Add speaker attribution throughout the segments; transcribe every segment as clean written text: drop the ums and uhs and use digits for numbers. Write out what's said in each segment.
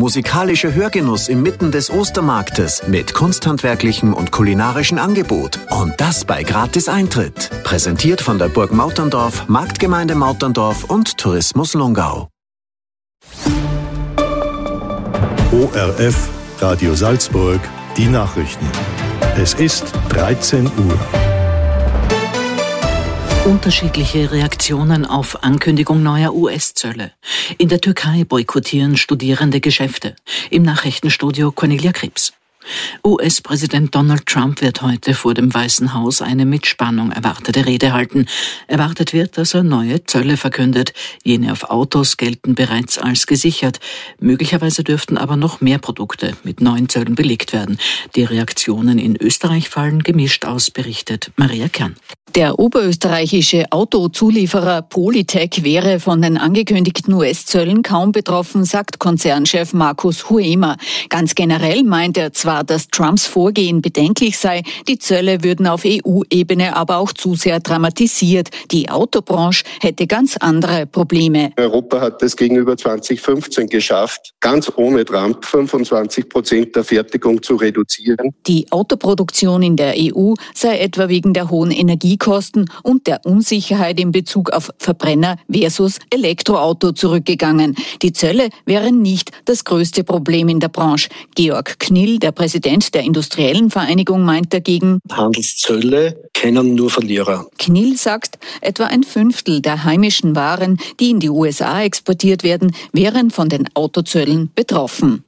Speaker 1: musikalische Hörgenuss inmitten des Ostermarktes mit kunsthandwerklichem und kulinarischem Angebot. Und das bei Gratis-Eintritt. Präsentiert von der Burg Mauterndorf, Marktgemeinde Mauterndorf und Tourismus Lungau.
Speaker 2: ORF, Radio Salzburg, die Nachrichten. Es ist 13 Uhr.
Speaker 3: Unterschiedliche Reaktionen auf Ankündigung neuer US-Zölle. In der Türkei boykottieren Studierende Geschäfte. Im Nachrichtenstudio Cornelia Krebs. US-Präsident Donald Trump wird heute vor dem Weißen Haus eine mit Spannung erwartete Rede halten. Erwartet wird, dass er neue Zölle verkündet. Jene auf Autos gelten bereits als gesichert. Möglicherweise dürften aber noch mehr Produkte mit neuen Zöllen belegt werden. Die Reaktionen in Österreich fallen gemischt aus, berichtet Maria Kern.
Speaker 4: Der oberösterreichische Autozulieferer Polytech wäre von den angekündigten US-Zöllen kaum betroffen, sagt Konzernchef Markus Huemer. Ganz generell meint er zwar, dass Trumps Vorgehen bedenklich sei, die Zölle würden auf EU-Ebene aber auch zu sehr dramatisiert. Die Autobranche hätte ganz andere Probleme.
Speaker 5: Europa hat es gegenüber 2015 geschafft, ganz ohne Trump 25% der Fertigung zu reduzieren.
Speaker 4: Die Autoproduktion in der EU sei etwa wegen der hohen Energiekosten und der Unsicherheit in Bezug auf Verbrenner versus Elektroauto zurückgegangen. Die Zölle wären nicht das größte Problem in der Branche. Georg Knill, der Präsident der Industriellen Vereinigung, meint dagegen:
Speaker 6: Handelszölle kennen nur Verlierer.
Speaker 4: Knill sagt, etwa ein Fünftel der heimischen Waren, die in die USA exportiert werden, wären von den Autozöllen betroffen.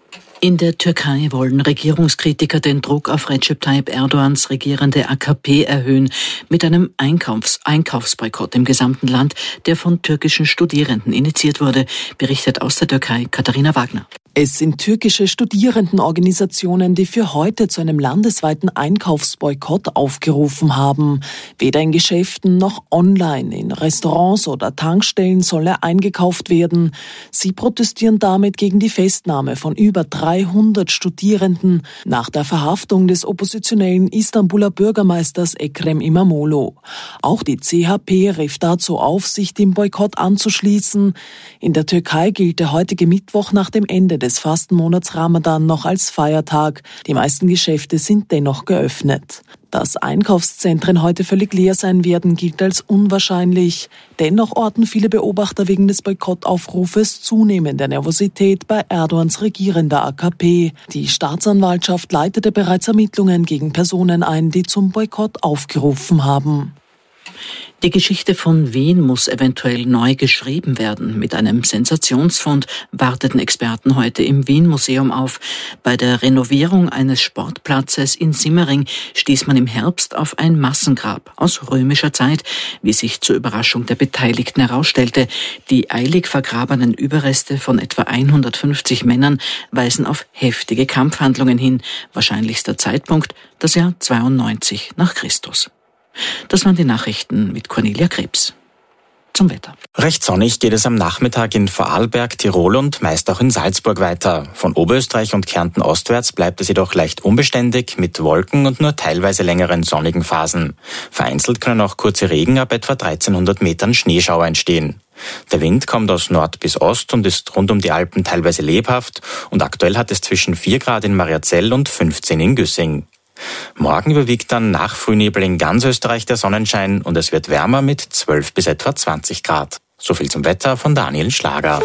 Speaker 3: In der Türkei wollen Regierungskritiker den Druck auf Recep Tayyip Erdogans regierende AKP erhöhen mit einem Einkaufsboykott im gesamten Land, der von türkischen Studierenden initiiert wurde, berichtet aus der Türkei Katharina Wagner.
Speaker 7: Es sind türkische Studierendenorganisationen, die für heute zu einem landesweiten Einkaufsboykott aufgerufen haben. Weder in Geschäften noch online, in Restaurants oder Tankstellen solle eingekauft werden. Sie protestieren damit gegen die Festnahme von über 300 Studierenden nach der Verhaftung des oppositionellen Istanbuler Bürgermeisters Ekrem İmamoğlu. Auch die CHP rief dazu auf, sich dem Boykott anzuschließen. In der Türkei gilt der heutige Mittwoch nach dem Ende des Fastenmonats Ramadan noch als Feiertag. Die meisten Geschäfte sind dennoch geöffnet. Dass Einkaufszentren heute völlig leer sein werden, gilt als unwahrscheinlich. Dennoch orten viele Beobachter wegen des Boykottaufrufes zunehmende Nervosität bei Erdogans regierender AKP. Die Staatsanwaltschaft leitete bereits Ermittlungen gegen Personen ein, die zum Boykott aufgerufen haben.
Speaker 3: Die Geschichte von Wien muss eventuell neu geschrieben werden. Mit einem Sensationsfund warteten Experten heute im Wien-Museum auf. Bei der Renovierung eines Sportplatzes in Simmering stieß man im Herbst auf ein Massengrab aus römischer Zeit, wie sich zur Überraschung der Beteiligten herausstellte. Die eilig vergrabenen Überreste von etwa 150 Männern weisen auf heftige Kampfhandlungen hin. Wahrscheinlichster Zeitpunkt das Jahr 92 nach Christus. Das waren die Nachrichten mit Cornelia Krebs. Zum Wetter.
Speaker 8: Recht sonnig geht es am Nachmittag in Vorarlberg, Tirol und meist auch in Salzburg weiter. Von Oberösterreich und Kärnten ostwärts bleibt es jedoch leicht unbeständig mit Wolken und nur teilweise längeren sonnigen Phasen. Vereinzelt können auch kurze Regen ab etwa 1300 Metern Schneeschauer entstehen. Der Wind kommt aus Nord bis Ost und ist rund um die Alpen teilweise lebhaft und aktuell hat es zwischen 4 Grad in Mariazell und 15 in Güssing. Morgen überwiegt dann nach Frühnebel in ganz Österreich der Sonnenschein und es wird wärmer mit 12 bis etwa 20 Grad. So viel zum Wetter von Daniel Schlager.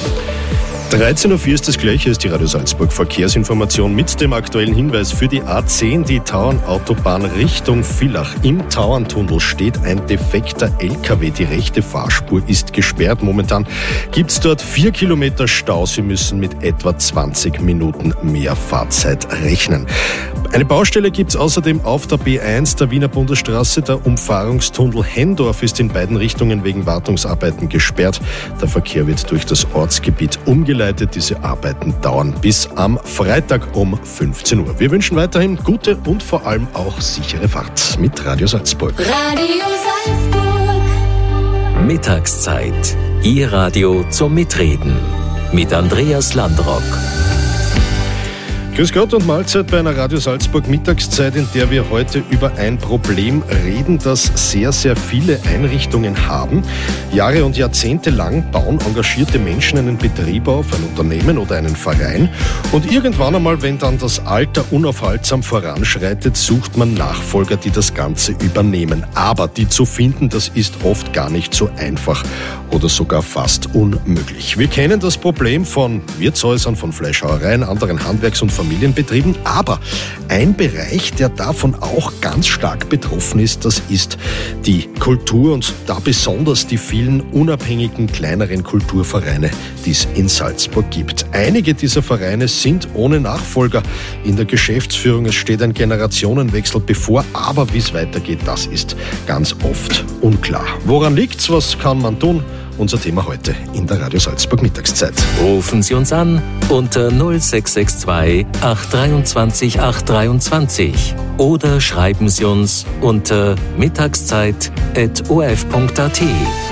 Speaker 2: 13.04 Uhr ist das Gleiche, ist die Radio Salzburg Verkehrsinformation mit dem aktuellen Hinweis für die A10, die Tauernautobahn Richtung Villach. Im Tauerntunnel steht ein defekter LKW. Die rechte Fahrspur ist gesperrt. Momentan gibt es dort 4 Kilometer Stau. Sie müssen mit etwa 20 Minuten mehr Fahrzeit rechnen. Eine Baustelle gibt es außerdem auf der B1 der Wiener Bundesstraße. Der Umfahrungstunnel Hendorf ist in beiden Richtungen wegen Wartungsarbeiten gesperrt. Der Verkehr wird durch das Ortsgebiet umgeleitet. Diese Arbeiten dauern bis am Freitag um 15 Uhr. Wir wünschen weiterhin gute und vor allem auch sichere Fahrt mit Radio Salzburg.
Speaker 9: Radio Salzburg.
Speaker 10: Mittagszeit. Ihr Radio zum Mitreden. Mit Andreas Landrock.
Speaker 2: Grüß Gott und Mahlzeit bei einer Radio Salzburg Mittagszeit, in der wir heute über ein Problem reden, das sehr, sehr viele Einrichtungen haben. Jahre und Jahrzehnte lang bauen engagierte Menschen einen Betrieb auf, ein Unternehmen oder einen Verein. Und irgendwann einmal, wenn dann das Alter unaufhaltsam voranschreitet, sucht man Nachfolger, die das Ganze übernehmen. Aber die zu finden, das ist oft gar nicht so einfach oder sogar fast unmöglich. Wir kennen das Problem von Wirtshäusern, von Fleischhauereien, anderen Handwerks- und Familienbetrieben. Aber ein Bereich, der davon auch ganz stark betroffen ist, das ist die Kultur und da besonders die vielen unabhängigen kleineren Kulturvereine, die es in Salzburg gibt. Einige dieser Vereine sind ohne Nachfolger in der Geschäftsführung. Es steht ein Generationenwechsel bevor, aber wie es weitergeht, das ist ganz oft unklar. Woran liegt's? Was kann man tun? Unser Thema heute in der Radio Salzburg Mittagszeit.
Speaker 10: Rufen Sie uns an unter 0662 823 823 oder schreiben Sie uns unter mittagszeit@orf.at.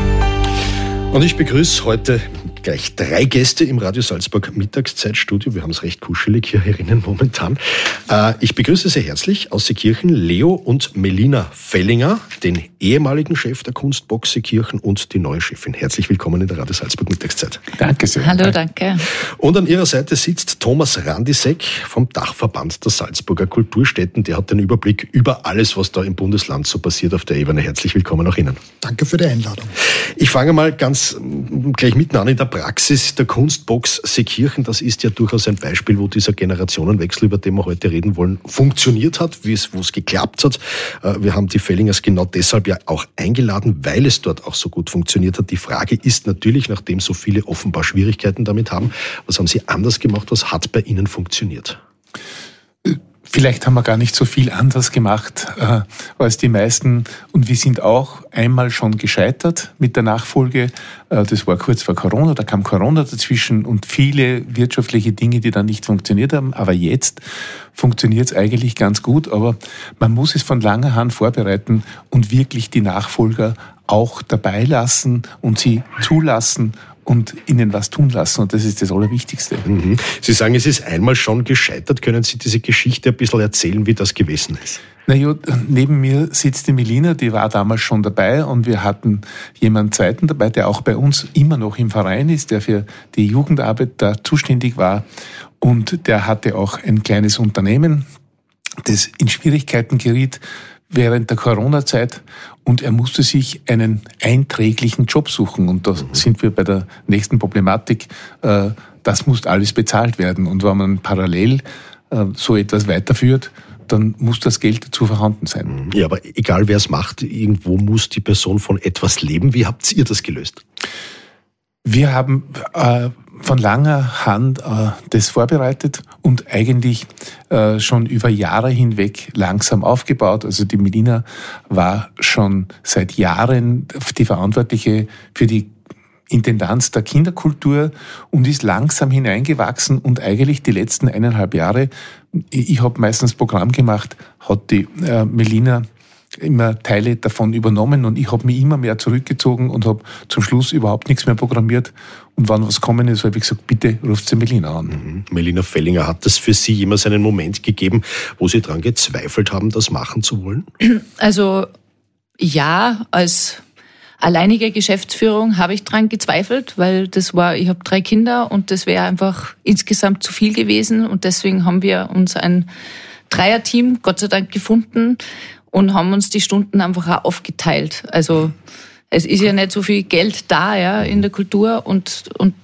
Speaker 2: Und ich begrüße heute gleich 3 Gäste im Radio Salzburg Mittagszeitstudio. Wir haben es recht kuschelig hier herinnen momentan. Ich begrüße sehr herzlich aus Seekirchen Leo und Melina Fellinger, den ehemaligen Chef der Kunstbox Seekirchen und die neue Chefin. Herzlich willkommen in der Radio Salzburg Mittagszeit.
Speaker 9: Danke sehr.
Speaker 4: Hallo, danke.
Speaker 2: Und an ihrer Seite sitzt Thomas Randisek vom Dachverband der Salzburger Kulturstätten. Der hat den Überblick über alles, was da im Bundesland so passiert auf der Ebene. Herzlich willkommen auch Ihnen.
Speaker 9: Danke für die Einladung.
Speaker 2: Ich fange mal ganz gleich mitten an in der Praxis der Kunstbox Seekirchen. Das ist ja durchaus ein Beispiel, wo dieser Generationenwechsel, über den wir heute reden wollen, funktioniert hat, wo es geklappt hat. Wir haben die Fellingers genau deshalb ja auch eingeladen, weil es dort auch so gut funktioniert hat. Die Frage ist natürlich, nachdem so viele offenbar Schwierigkeiten damit haben, was haben Sie anders gemacht? Was hat bei Ihnen funktioniert?
Speaker 9: Vielleicht haben wir gar nicht so viel anders gemacht als die meisten. Und wir sind auch einmal schon gescheitert mit der Nachfolge. Das war kurz vor Corona, da kam Corona dazwischen und viele wirtschaftliche Dinge, die dann nicht funktioniert haben. Aber jetzt funktioniert es eigentlich ganz gut. Aber man muss es von langer Hand vorbereiten und wirklich die Nachfolger auch dabei lassen und sie zulassen und ihnen was tun lassen. Und das ist das Allerwichtigste.
Speaker 2: Mhm. Sie sagen, es ist einmal schon gescheitert. Können Sie diese Geschichte ein bisschen erzählen, wie das gewesen ist?
Speaker 9: Naja, neben mir sitzt die Melina, die war damals schon dabei und wir hatten jemanden zweiten dabei, der auch bei uns immer noch im Verein ist, der für die Jugendarbeit da zuständig war und der hatte auch ein kleines Unternehmen, das in Schwierigkeiten geriet während der Corona-Zeit und er musste sich einen einträglichen Job suchen. Und da sind wir bei der nächsten Problematik. Das muss alles bezahlt werden. Und wenn man parallel so etwas weiterführt, dann muss das Geld dazu vorhanden sein.
Speaker 2: Ja, aber egal wer es macht, irgendwo muss die Person von etwas leben. Wie habt ihr das gelöst?
Speaker 9: Wir haben von langer Hand das vorbereitet und eigentlich schon über Jahre hinweg langsam aufgebaut. Also die Melina war schon seit Jahren die Verantwortliche für die Intendanz der Kinderkultur und ist langsam hineingewachsen und eigentlich die letzten 1,5 Jahre, ich habe meistens Programm gemacht, hat die Melina immer Teile davon übernommen und ich habe mich immer mehr zurückgezogen und habe zum Schluss überhaupt nichts mehr programmiert. Und wenn was kommen ist, habe ich gesagt, bitte ruft Sie Melina an.
Speaker 2: Melina Fellinger, hat es für Sie jemals einen Moment gegeben, wo Sie daran gezweifelt haben, das machen zu wollen?
Speaker 11: Also ja, als alleinige Geschäftsführung habe ich daran gezweifelt, weil ich habe 3 Kinder und das wäre einfach insgesamt zu viel gewesen und deswegen haben wir uns ein Dreierteam Gott sei Dank gefunden und haben uns die Stunden einfach auch aufgeteilt. Also es ist ja nicht so viel Geld da, ja, in der Kultur und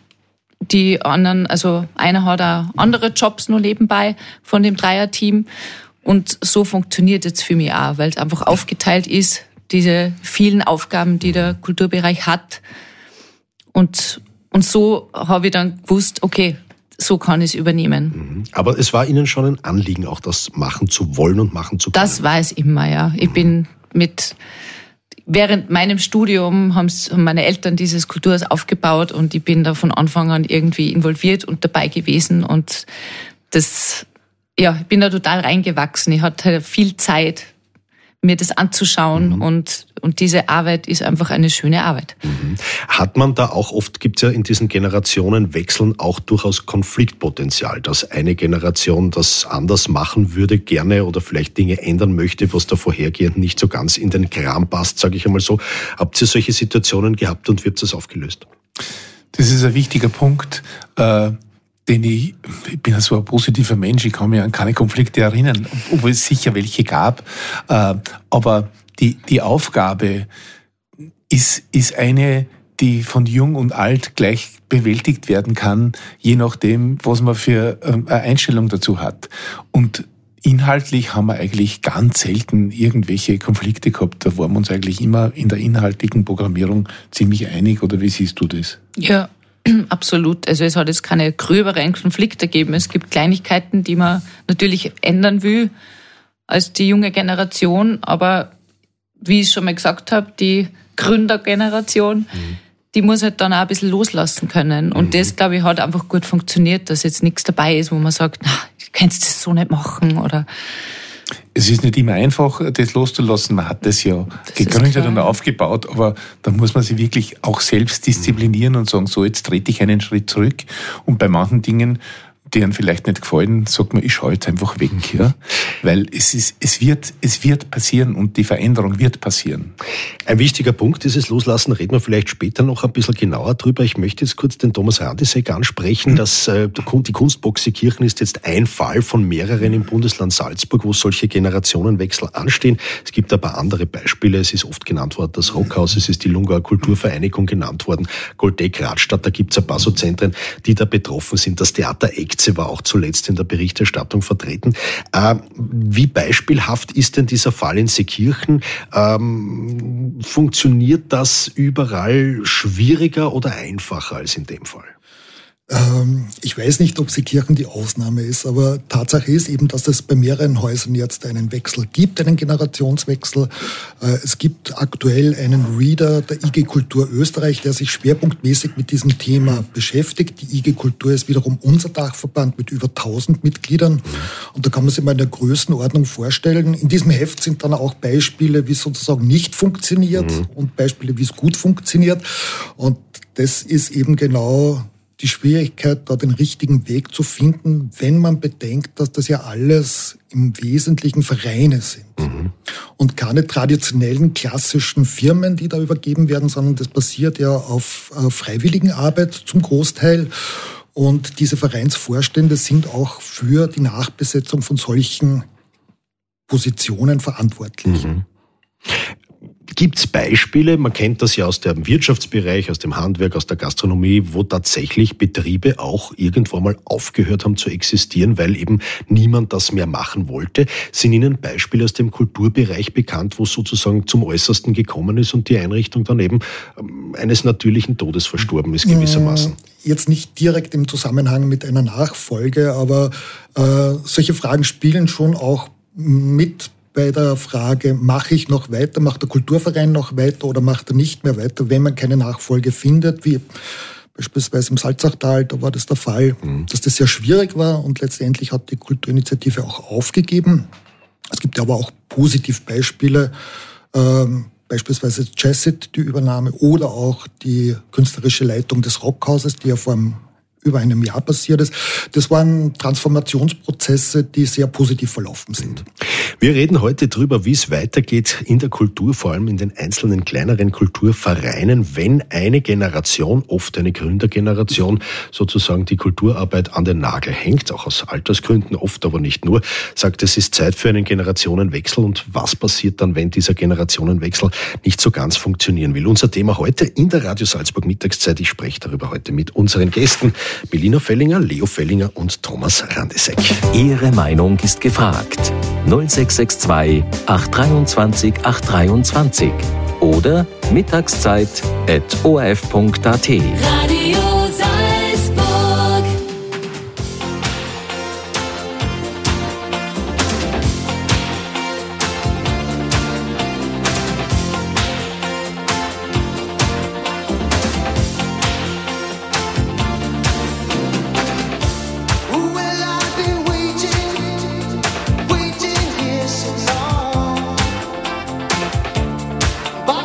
Speaker 11: die anderen, also einer hat auch andere Jobs nur nebenbei von dem Dreierteam und so funktioniert jetzt für mich auch, weil es einfach aufgeteilt ist, diese vielen Aufgaben, die der Kulturbereich hat und so habe ich dann gewusst, okay, so kann ich es übernehmen.
Speaker 2: Aber es war Ihnen schon ein Anliegen, auch das machen zu wollen und machen zu können?
Speaker 11: Das war es immer, ja. Ich bin während meinem Studium haben meine Eltern dieses Kulturhaus aufgebaut und ich bin da von Anfang an irgendwie involviert und dabei gewesen und ich bin da total reingewachsen. Ich hatte viel Zeit, mir das anzuschauen und Und diese Arbeit ist einfach eine schöne Arbeit.
Speaker 2: Hat man da auch oft, gibt es ja in diesen Generationenwechseln auch durchaus Konfliktpotenzial, dass eine Generation das anders machen würde gerne oder vielleicht Dinge ändern möchte, was der vorhergehenden nicht so ganz in den Kram passt, sage ich einmal so. Habt ihr solche Situationen gehabt und wie habt ihr das aufgelöst?
Speaker 9: Das ist ein wichtiger Punkt, denn ich bin ja so ein positiver Mensch, ich kann mich an keine Konflikte erinnern, obwohl es sicher welche gab. Aber die Aufgabe ist eine, die von jung und alt gleich bewältigt werden kann, je nachdem, was man für eine Einstellung dazu hat. Und inhaltlich haben wir eigentlich ganz selten irgendwelche Konflikte gehabt. Da waren wir uns eigentlich immer in der inhaltlichen Programmierung ziemlich einig. Oder wie siehst du das?
Speaker 11: Ja, absolut. Also es hat jetzt keine gröberen Konflikte gegeben. Es gibt Kleinigkeiten, die man natürlich ändern will als die junge Generation. Aber wie ich schon mal gesagt habe, die Gründergeneration, die muss halt dann auch ein bisschen loslassen können. Und das, glaube ich, hat einfach gut funktioniert, dass jetzt nichts dabei ist, wo man sagt, na, du kannst das so nicht machen, oder...
Speaker 9: Es ist nicht immer einfach, das loszulassen. Man hat das ja gegründet und aufgebaut, aber da muss man sich wirklich auch selbst disziplinieren und sagen, so, jetzt trete ich einen Schritt zurück. Und bei manchen Dingen, die einem vielleicht nicht gefallen, sagt man, ich schaue jetzt einfach weg, ja. Weil es wird passieren und die Veränderung wird passieren.
Speaker 2: Ein wichtiger Punkt, dieses Loslassen, reden wir vielleicht später noch ein bisschen genauer drüber. Ich möchte jetzt kurz den Thomas Randisek ansprechen, dass die Kunstbox Seekirchen ist jetzt ein Fall von mehreren im Bundesland Salzburg, wo solche Generationenwechsel anstehen. Es gibt ein paar andere Beispiele. Es ist oft genannt worden das Rockhaus, es ist die Lungauer Kulturvereinigung genannt worden, Goldeck, Radstadt, da gibt es ein paar so Zentren, die da betroffen sind. Das Theater Egze war auch zuletzt in der Berichterstattung vertreten. Wie beispielhaft ist denn dieser Fall in Seekirchen? Funktioniert das überall schwieriger oder einfacher als in dem Fall?
Speaker 12: Ich weiß nicht, ob Seekirchen die Ausnahme ist, aber Tatsache ist eben, dass es bei mehreren Häusern jetzt einen Wechsel gibt, einen Generationswechsel. Es gibt aktuell einen Reader der IG Kultur Österreich, der sich schwerpunktmäßig mit diesem Thema beschäftigt. Die IG Kultur ist wiederum unser Dachverband mit über 1000 Mitgliedern. Und da kann man sich mal in der Größenordnung vorstellen. In diesem Heft sind dann auch Beispiele, wie es sozusagen nicht funktioniert und Beispiele, wie es gut funktioniert. Und das ist eben genau die Schwierigkeit, da den richtigen Weg zu finden, wenn man bedenkt, dass das ja alles im Wesentlichen Vereine sind. Und keine traditionellen, klassischen Firmen, die da übergeben werden, sondern das basiert ja auf Freiwilligenarbeit zum Großteil. Und diese Vereinsvorstände sind auch für die Nachbesetzung von solchen Positionen verantwortlich.
Speaker 2: Gibt es Beispiele, man kennt das ja aus dem Wirtschaftsbereich, aus dem Handwerk, aus der Gastronomie, wo tatsächlich Betriebe auch irgendwann mal aufgehört haben zu existieren, weil eben niemand das mehr machen wollte? Sind Ihnen Beispiele aus dem Kulturbereich bekannt, wo es sozusagen zum Äußersten gekommen ist und die Einrichtung dann eben eines natürlichen Todes verstorben ist gewissermaßen?
Speaker 12: Jetzt nicht direkt im Zusammenhang mit einer Nachfolge, aber solche Fragen spielen schon auch mit bei der Frage, mache ich noch weiter, macht der Kulturverein noch weiter oder macht er nicht mehr weiter, wenn man keine Nachfolge findet, wie beispielsweise im Salzachtal, da war das der Fall, dass das sehr schwierig war und letztendlich hat die Kulturinitiative auch aufgegeben. Es gibt aber auch Positivbeispiele, beispielsweise Jazsit, die Übernahme oder auch die künstlerische Leitung des Rockhauses, die ja vor über einem Jahr passiert ist. Das waren Transformationsprozesse, die sehr positiv verlaufen sind.
Speaker 2: Wir reden heute drüber, wie es weitergeht in der Kultur, vor allem in den einzelnen kleineren Kulturvereinen, wenn eine Generation, oft eine Gründergeneration, sozusagen die Kulturarbeit an den Nagel hängt, auch aus Altersgründen, oft aber nicht nur, sagt, es ist Zeit für einen Generationenwechsel. Und was passiert dann, wenn dieser Generationenwechsel nicht so ganz funktionieren will? Unser Thema heute in der Radio Salzburg Mittagszeit. Ich spreche darüber heute mit unseren Gästen Melina Fellinger, Leo Fellinger und Thomas Randisek.
Speaker 10: Ihre Meinung ist gefragt. 0662 823 823 oder mittagszeit@orf.at.
Speaker 13: Radio Salzburg.
Speaker 14: But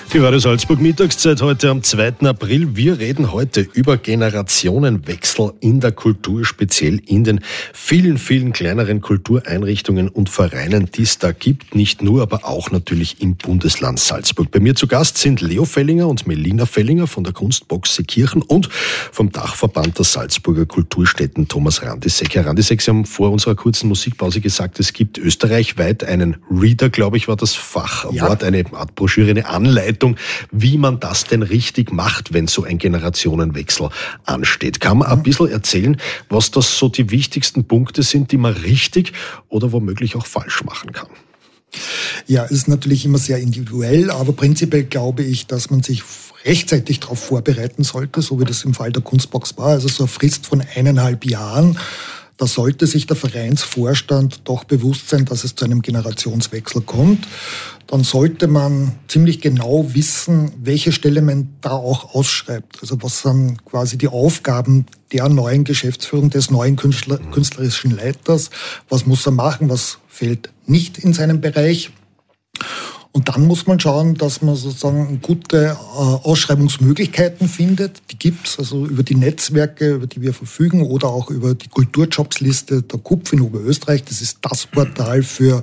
Speaker 2: Die Radio Salzburg Mittagszeit heute am 2. April. Wir reden heute über Generationenwechsel in der Kultur, speziell in den vielen, vielen kleineren Kultureinrichtungen und Vereinen, die es da gibt. Nicht nur, aber auch natürlich im Bundesland Salzburg. Bei mir zu Gast sind Leo Fellinger und Melina Fellinger von der Kunstbox Seekirchen und vom Dachverband der Salzburger Kulturstätten Thomas Randisek. Herr Randisek, Sie haben vor unserer kurzen Musikpause gesagt, es gibt österreichweit einen Reader, glaube ich, war das Fachwort, eine Art Broschüre, eine Anleitung, wie man das denn richtig macht, wenn so ein Generationenwechsel ansteht. Kann man ein bisschen erzählen, was das so die wichtigsten Punkte sind, die man richtig oder womöglich auch falsch machen kann?
Speaker 12: Ja, es ist natürlich immer sehr individuell, aber prinzipiell glaube ich, dass man sich rechtzeitig darauf vorbereiten sollte, so wie das im Fall der Kunstbox war, also so eine Frist von 1,5 Jahren. Da sollte sich der Vereinsvorstand doch bewusst sein, dass es zu einem Generationswechsel kommt. Dann sollte man ziemlich genau wissen, welche Stelle man da auch ausschreibt. Also was sind quasi die Aufgaben der neuen Geschäftsführung, des neuen künstlerischen Leiters. Was muss er machen, was fällt nicht in seinem Bereich. Und dann muss man schauen, dass man sozusagen gute Ausschreibungsmöglichkeiten findet. Die gibt's also über die Netzwerke, über die wir verfügen, oder auch über die Kulturjobsliste der KUPF in Oberösterreich. Das ist das Portal für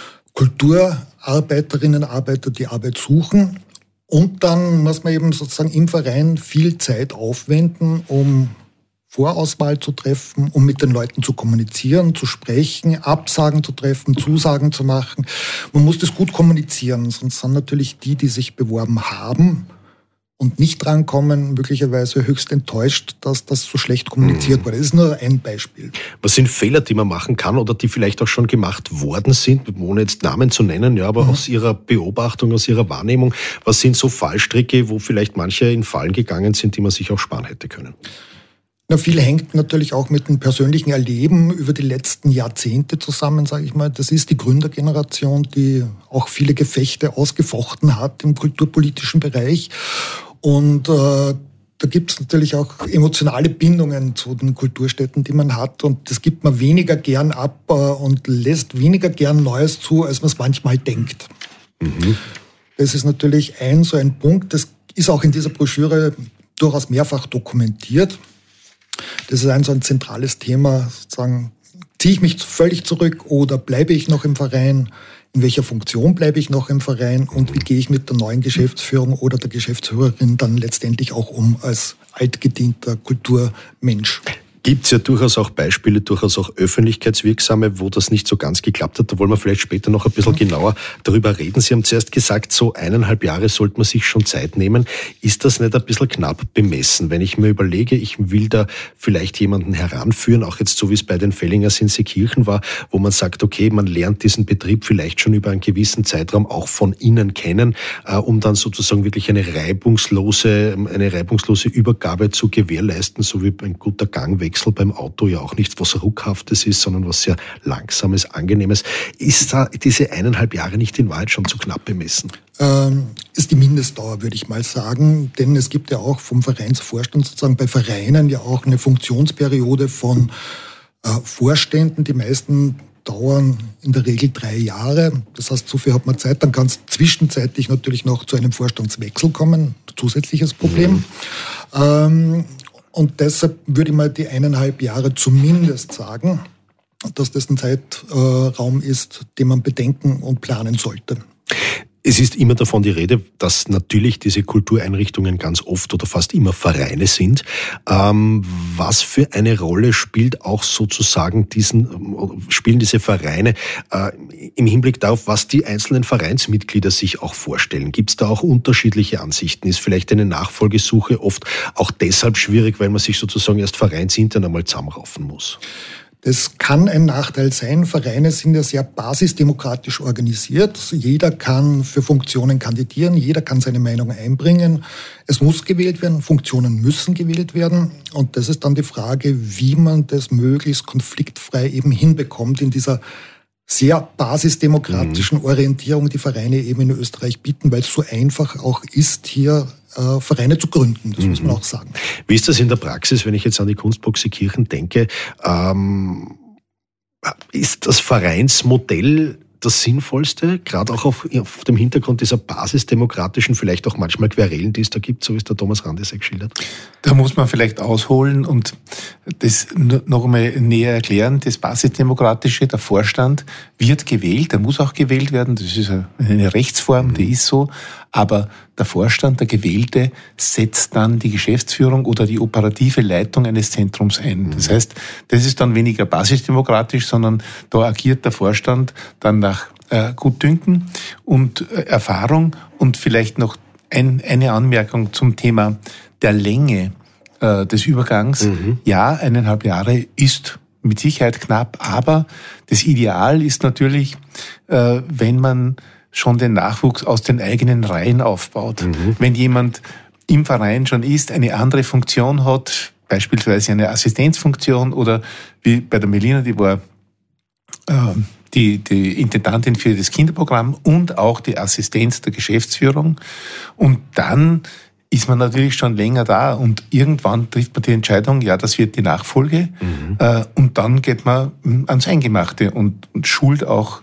Speaker 12: Kulturarbeiterinnen und Arbeiter, die Arbeit suchen. Und dann muss man eben sozusagen im Verein viel Zeit aufwenden, um Vorauswahl zu treffen, um mit den Leuten zu kommunizieren, zu sprechen, Absagen zu treffen, Zusagen zu machen. Man muss das gut kommunizieren, sonst sind natürlich die sich beworben haben und nicht drankommen, möglicherweise höchst enttäuscht, dass das so schlecht kommuniziert wurde. Das ist nur ein Beispiel.
Speaker 2: Was sind Fehler, die man machen kann oder die vielleicht auch schon gemacht worden sind, ohne jetzt Namen zu nennen, ja, aber aus Ihrer Beobachtung, aus Ihrer Wahrnehmung, was sind so Fallstricke, wo vielleicht manche in Fallen gegangen sind, die man sich auch sparen hätte können?
Speaker 12: Na, viel hängt natürlich auch mit dem persönlichen Erleben über die letzten Jahrzehnte zusammen, sage ich mal. Das ist die Gründergeneration, die auch viele Gefechte ausgefochten hat im kulturpolitischen Bereich. Und da gibt es natürlich auch emotionale Bindungen zu den Kulturstätten, die man hat. Und das gibt man weniger gern ab und lässt weniger gern Neues zu, als man es manchmal denkt. Das ist natürlich so ein Punkt. Das ist auch in dieser Broschüre durchaus mehrfach dokumentiert. Das ist so ein zentrales Thema, sozusagen, ziehe ich mich völlig zurück oder bleibe ich noch im Verein? In welcher Funktion bleibe ich noch im Verein? Und wie gehe ich mit der neuen Geschäftsführung oder der Geschäftsführerin dann letztendlich auch um als altgedienter Kulturmensch?
Speaker 2: Gibt es ja durchaus auch Beispiele, durchaus auch öffentlichkeitswirksame, wo das nicht so ganz geklappt hat. Da wollen wir vielleicht später noch ein bisschen genauer darüber reden. Sie haben zuerst gesagt, so 1,5 Jahre sollte man sich schon Zeit nehmen. Ist das nicht ein bisschen knapp bemessen? Wenn ich mir überlege, ich will da vielleicht jemanden heranführen, auch jetzt so wie es bei den Fellingers in Seekirchen war, wo man sagt, okay, man lernt diesen Betrieb vielleicht schon über einen gewissen Zeitraum auch von innen kennen, um dann sozusagen wirklich eine reibungslose Übergabe zu gewährleisten, so wie ein guter Gangwechsel beim Auto ja auch nichts was Ruckhaftes ist, sondern was sehr Langsames, Angenehmes. Ist da diese 1,5 Jahre nicht in Wahrheit schon zu knapp bemessen?
Speaker 12: Ist die Mindestdauer, würde ich mal sagen. Denn es gibt ja auch vom Vereinsvorstand sozusagen bei Vereinen ja auch eine Funktionsperiode von Vorständen. Die meisten dauern in der Regel 3 Jahre. Das heißt, so viel hat man Zeit. Dann kann es zwischenzeitlich natürlich noch zu einem Vorstandswechsel kommen. Zusätzliches Problem. Und deshalb würde ich mal die 1,5 Jahre zumindest sagen, dass das ein Zeitraum ist, den man bedenken und planen sollte.
Speaker 2: Es ist immer davon die Rede, dass natürlich diese Kultureinrichtungen ganz oft oder fast immer Vereine sind. Was für eine Rolle spielt auch sozusagen spielen diese Vereine im Hinblick darauf, was die einzelnen Vereinsmitglieder sich auch vorstellen? Gibt es da auch unterschiedliche Ansichten? Ist vielleicht eine Nachfolgesuche oft auch deshalb schwierig, weil man sich sozusagen erst vereinsintern einmal zusammenraufen muss?
Speaker 12: Das kann ein Nachteil sein. Vereine sind ja sehr basisdemokratisch organisiert. Jeder kann für Funktionen kandidieren, jeder kann seine Meinung einbringen. Es muss gewählt werden, Funktionen müssen gewählt werden. Und das ist dann die Frage, wie man das möglichst konfliktfrei eben hinbekommt in dieser sehr basisdemokratischen Orientierung, die Vereine eben in Österreich bieten, weil es so einfach auch ist, hier Vereine zu gründen, das muss man auch sagen.
Speaker 2: Wie ist das in der Praxis, wenn ich jetzt an die Kunstbox Seekirchen denke? Ist das Vereinsmodell das Sinnvollste, gerade auch auf dem Hintergrund dieser basisdemokratischen, vielleicht auch manchmal Querelen, die es da gibt, so wie es der Thomas Randisek schildert?
Speaker 9: Da muss man vielleicht ausholen und das noch einmal näher erklären. Das basisdemokratische, der Vorstand wird gewählt, der muss auch gewählt werden, das ist eine Rechtsform, die ist so, aber der Vorstand, der Gewählte, setzt dann die Geschäftsführung oder die operative Leitung eines Zentrums ein. Das heißt, das ist dann weniger basisdemokratisch, sondern da agiert der Vorstand dann nach Gutdünken und Erfahrung. Und vielleicht noch eine Anmerkung zum Thema der Länge des Übergangs. Ja, 1,5 Jahre ist mit Sicherheit knapp, aber das Ideal ist natürlich, wenn man schon den Nachwuchs aus den eigenen Reihen aufbaut. Wenn jemand im Verein schon ist, eine andere Funktion hat, beispielsweise eine Assistenzfunktion oder wie bei der Melina, die war die Intendantin für das Kinderprogramm und auch die Assistenz der Geschäftsführung. Und dann ist man natürlich schon länger da und irgendwann trifft man die Entscheidung, ja, das wird die Nachfolge. Und dann geht man ans Eingemachte und schult auch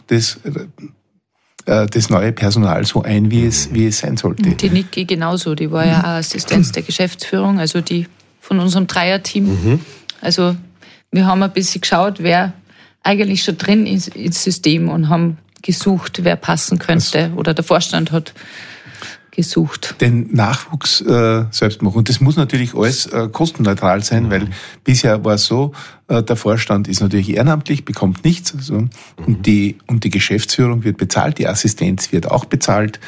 Speaker 9: das neue Personal so ein, wie es sein sollte.
Speaker 11: Die Niki genauso, die war ja auch Assistenz der Geschäftsführung, also die von unserem Dreierteam. Also wir haben ein bisschen geschaut, wer eigentlich schon drin ist ins System und haben gesucht, wer passen könnte. Oder der Vorstand hat gesucht. Den Nachwuchs
Speaker 9: selbst machen. Und das muss natürlich alles kostenneutral sein, weil bisher war es so, der Vorstand ist natürlich ehrenamtlich, bekommt nichts. Also, und die Geschäftsführung wird bezahlt, die Assistenz wird auch bezahlt.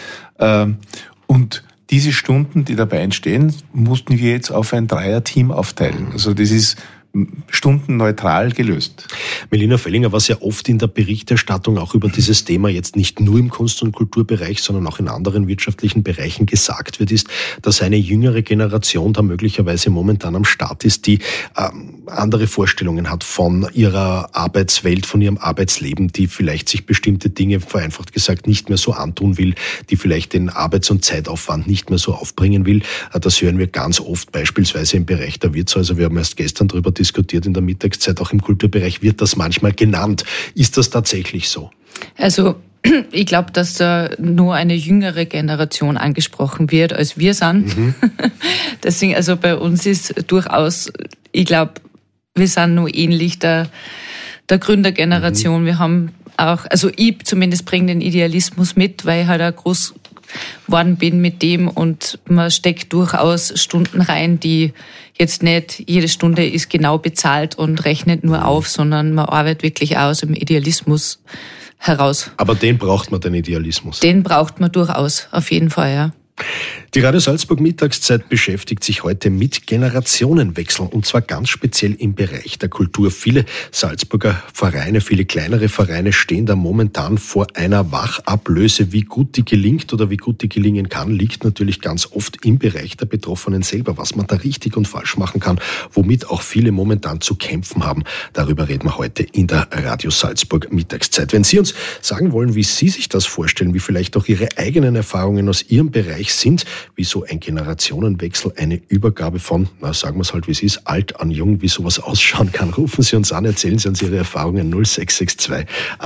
Speaker 9: Und diese Stunden, die dabei entstehen, mussten wir jetzt auf ein Dreierteam aufteilen. Also das ist stundenneutral gelöst.
Speaker 2: Melina Fellinger, was ja oft in der Berichterstattung auch über dieses Thema jetzt nicht nur im Kunst- und Kulturbereich, sondern auch in anderen wirtschaftlichen Bereichen gesagt wird, ist, dass eine jüngere Generation da möglicherweise momentan am Start ist, die andere Vorstellungen hat von ihrer Arbeitswelt, von ihrem Arbeitsleben, die vielleicht sich bestimmte Dinge, vereinfacht gesagt, nicht mehr so antun will, die vielleicht den Arbeits- und Zeitaufwand nicht mehr so aufbringen will. Das hören wir ganz oft, beispielsweise im Bereich der Wirtshäuser. Wir haben erst gestern darüber diskutiert in der Mittagszeit, auch im Kulturbereich wird das manchmal genannt. Ist das tatsächlich so?
Speaker 11: Also ich glaube, dass da nur eine jüngere Generation angesprochen wird, als wir sind. Deswegen, also bei uns ist durchaus, ich glaube, wir sind nur ähnlich der Gründergeneration. Wir haben auch, also ich zumindest bringe den Idealismus mit, weil ich halt auch groß geworden bin mit dem und man steckt durchaus Stunden rein, die jetzt nicht jede Stunde ist genau bezahlt und rechnet nur auf, sondern man arbeitet wirklich aus im Idealismus heraus.
Speaker 2: Aber den braucht man, den Idealismus?
Speaker 11: Den braucht man durchaus, auf jeden Fall, ja.
Speaker 2: Die Radio Salzburg Mittagszeit beschäftigt sich heute mit Generationenwechsel und zwar ganz speziell im Bereich der Kultur. Viele Salzburger Vereine, viele kleinere Vereine stehen da momentan vor einer Wachablöse. Wie gut die gelingt oder wie gut die gelingen kann, liegt natürlich ganz oft im Bereich der Betroffenen selber, was man da richtig und falsch machen kann, womit auch viele momentan zu kämpfen haben. Darüber reden wir heute in der Radio Salzburg Mittagszeit. Wenn Sie uns sagen wollen, wie Sie sich das vorstellen, wie vielleicht auch Ihre eigenen Erfahrungen aus Ihrem Bereich sind, wie so ein Generationenwechsel, eine Übergabe von, sagen wir es halt wie es ist, alt an jung, wie sowas ausschauen kann. Rufen Sie uns an, erzählen Sie uns Ihre Erfahrungen 0662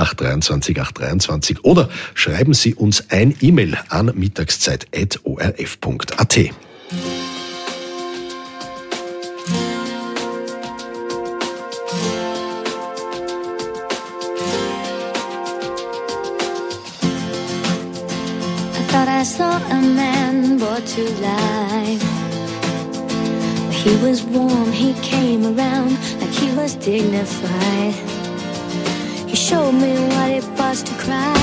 Speaker 2: 823 823 oder schreiben Sie uns ein E-Mail an mittagszeit@orf.at.
Speaker 13: I saw a man brought to life. He was warm, he came around like he was dignified. He showed me what it was to cry.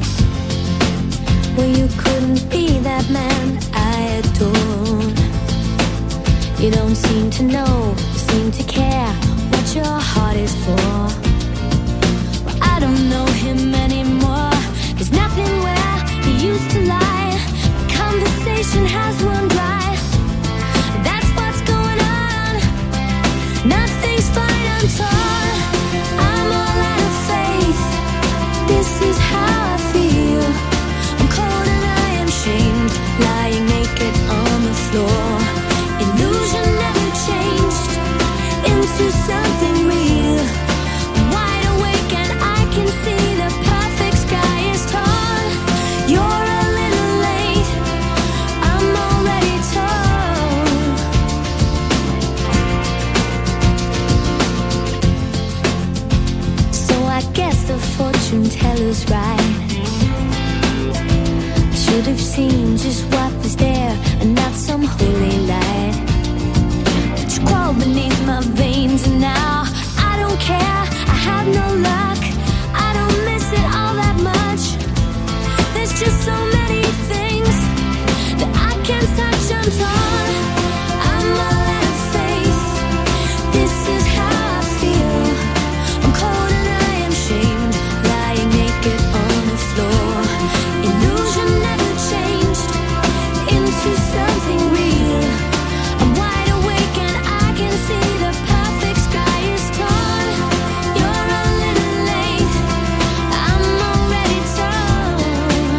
Speaker 13: Well, you couldn't be that man I adored. You don't seem to know, seem to care what your heart is for. Well, I don't know him anymore. There's nothing where he used to lie. Conversation has run dry. That's what's going on. Nothing's fine, I'm torn. I'm all out of faith. This is how I feel. I'm cold and I am shamed, lying naked on the floor. Illusion never changed into something real. I'm wide awake and I can see the perfect sky. should have seen just what was there and not some holy light. But you crawl beneath my veins and now I don't care, I have no luck, I don't miss it all that much. There's just so many things that I can't touch, I'm torn, I'm all out of faith. This is how I feel, I'm cold and I am shamed, lying naked on the floor. Illusion never changed into something real. I'm wide awake and I can see the perfect sky is torn. You're a little late, I'm already torn.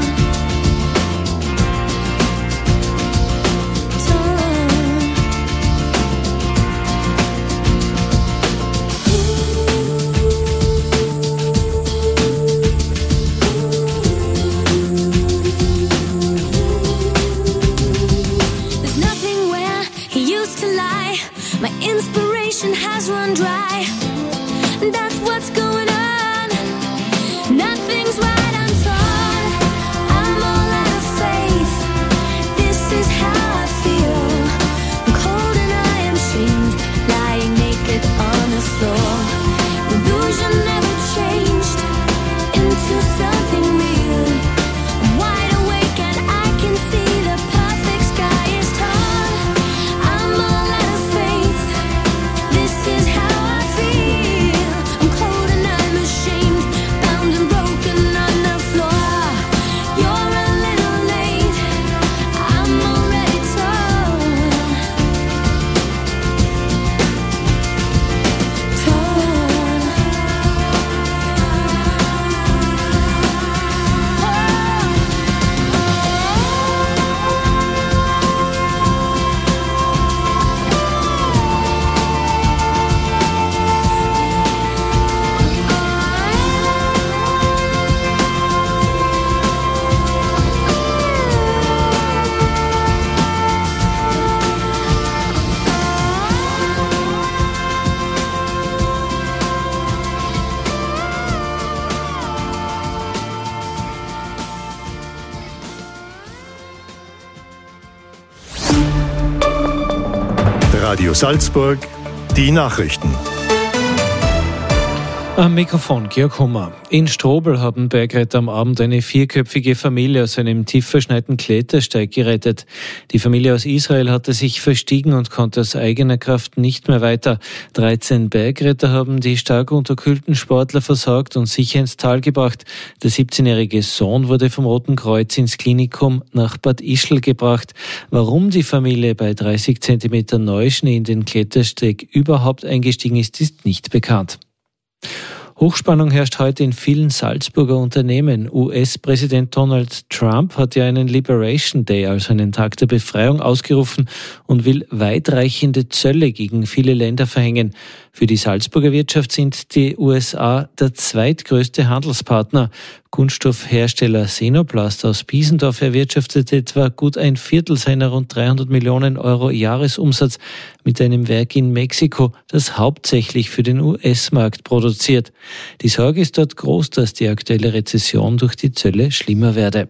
Speaker 13: There's nothing where he used to lie. My inspiration has run dry. That's what's going on. Nothing's right, I'm torn. I'm all out of faith. This is how I feel. I'm cold and I am shamed, lying naked on the floor. Illusion never changed into something real. I'm wide awake and I can see the perfect sky is torn. I'm all out of faith. This is how I feel. I'm cold and I'm ashamed, bound and broken on the floor. You're a little late, I'm already torn.
Speaker 2: Radio Salzburg, die Nachrichten.
Speaker 14: Am Mikrofon Georg Hummer. In Strobl haben Bergretter am Abend eine 4-köpfige Familie aus einem tief verschneiten Klettersteig gerettet. Die Familie aus Israel hatte sich verstiegen und konnte aus eigener Kraft nicht mehr weiter. 13 Bergretter haben die stark unterkühlten Sportler versorgt und sicher ins Tal gebracht. Der 17-jährige Sohn wurde vom Roten Kreuz ins Klinikum nach Bad Ischl gebracht. Warum die Familie bei 30 Zentimeter Neuschnee in den Klettersteig überhaupt eingestiegen ist, ist nicht bekannt. Hochspannung herrscht heute in vielen Salzburger Unternehmen. US-Präsident Donald Trump hat ja einen Liberation Day, also einen Tag der Befreiung, ausgerufen und will weitreichende Zölle gegen viele Länder verhängen. Für die Salzburger Wirtschaft sind die USA der zweitgrößte Handelspartner. Kunststoffhersteller Senoplast aus Biesendorf erwirtschaftet etwa gut ein Viertel seiner rund 300 Millionen Euro Jahresumsatz mit einem Werk in Mexiko, das hauptsächlich für den US-Markt produziert. Die Sorge ist dort groß, dass die aktuelle Rezession durch die Zölle schlimmer werde.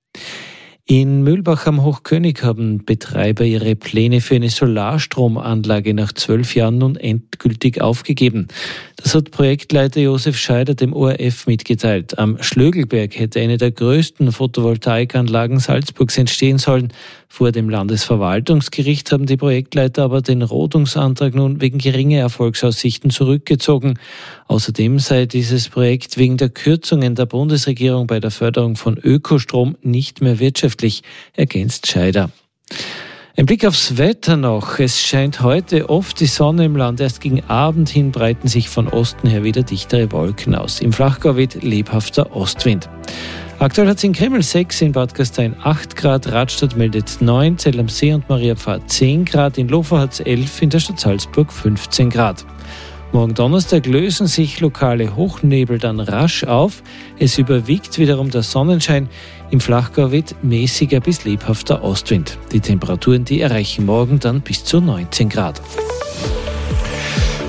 Speaker 14: In Mühlbach am Hochkönig haben Betreiber ihre Pläne für eine Solarstromanlage nach 12 Jahren nun endgültig aufgegeben. Das hat Projektleiter Josef Scheider dem ORF mitgeteilt. Am Schlögelberg hätte eine der größten Photovoltaikanlagen Salzburgs entstehen sollen. Vor dem Landesverwaltungsgericht haben die Projektleiter aber den Rodungsantrag nun wegen geringer Erfolgsaussichten zurückgezogen. Außerdem sei dieses Projekt wegen der Kürzungen der Bundesregierung bei der Förderung von Ökostrom nicht mehr wirtschaftlich, ergänzt Scheider. Ein Blick aufs Wetter noch. Es scheint heute oft die Sonne im Land. Erst gegen Abend hin breiten sich von Osten her wieder dichtere Wolken aus. Im Flachgau weht lebhafter Ostwind. Aktuell hat es in Kreml 6, in Bad Gastein 8 Grad, Radstadt meldet 9, Zell am See und Mariapfarr 10 Grad, in Lofa hat es 11, in der Stadt Salzburg 15 Grad. Morgen Donnerstag lösen sich lokale Hochnebel dann rasch auf. Es überwiegt wiederum der Sonnenschein. Im Flachgau weht mäßiger bis lebhafter Ostwind. Die Temperaturen, die erreichen morgen dann bis zu 19 Grad.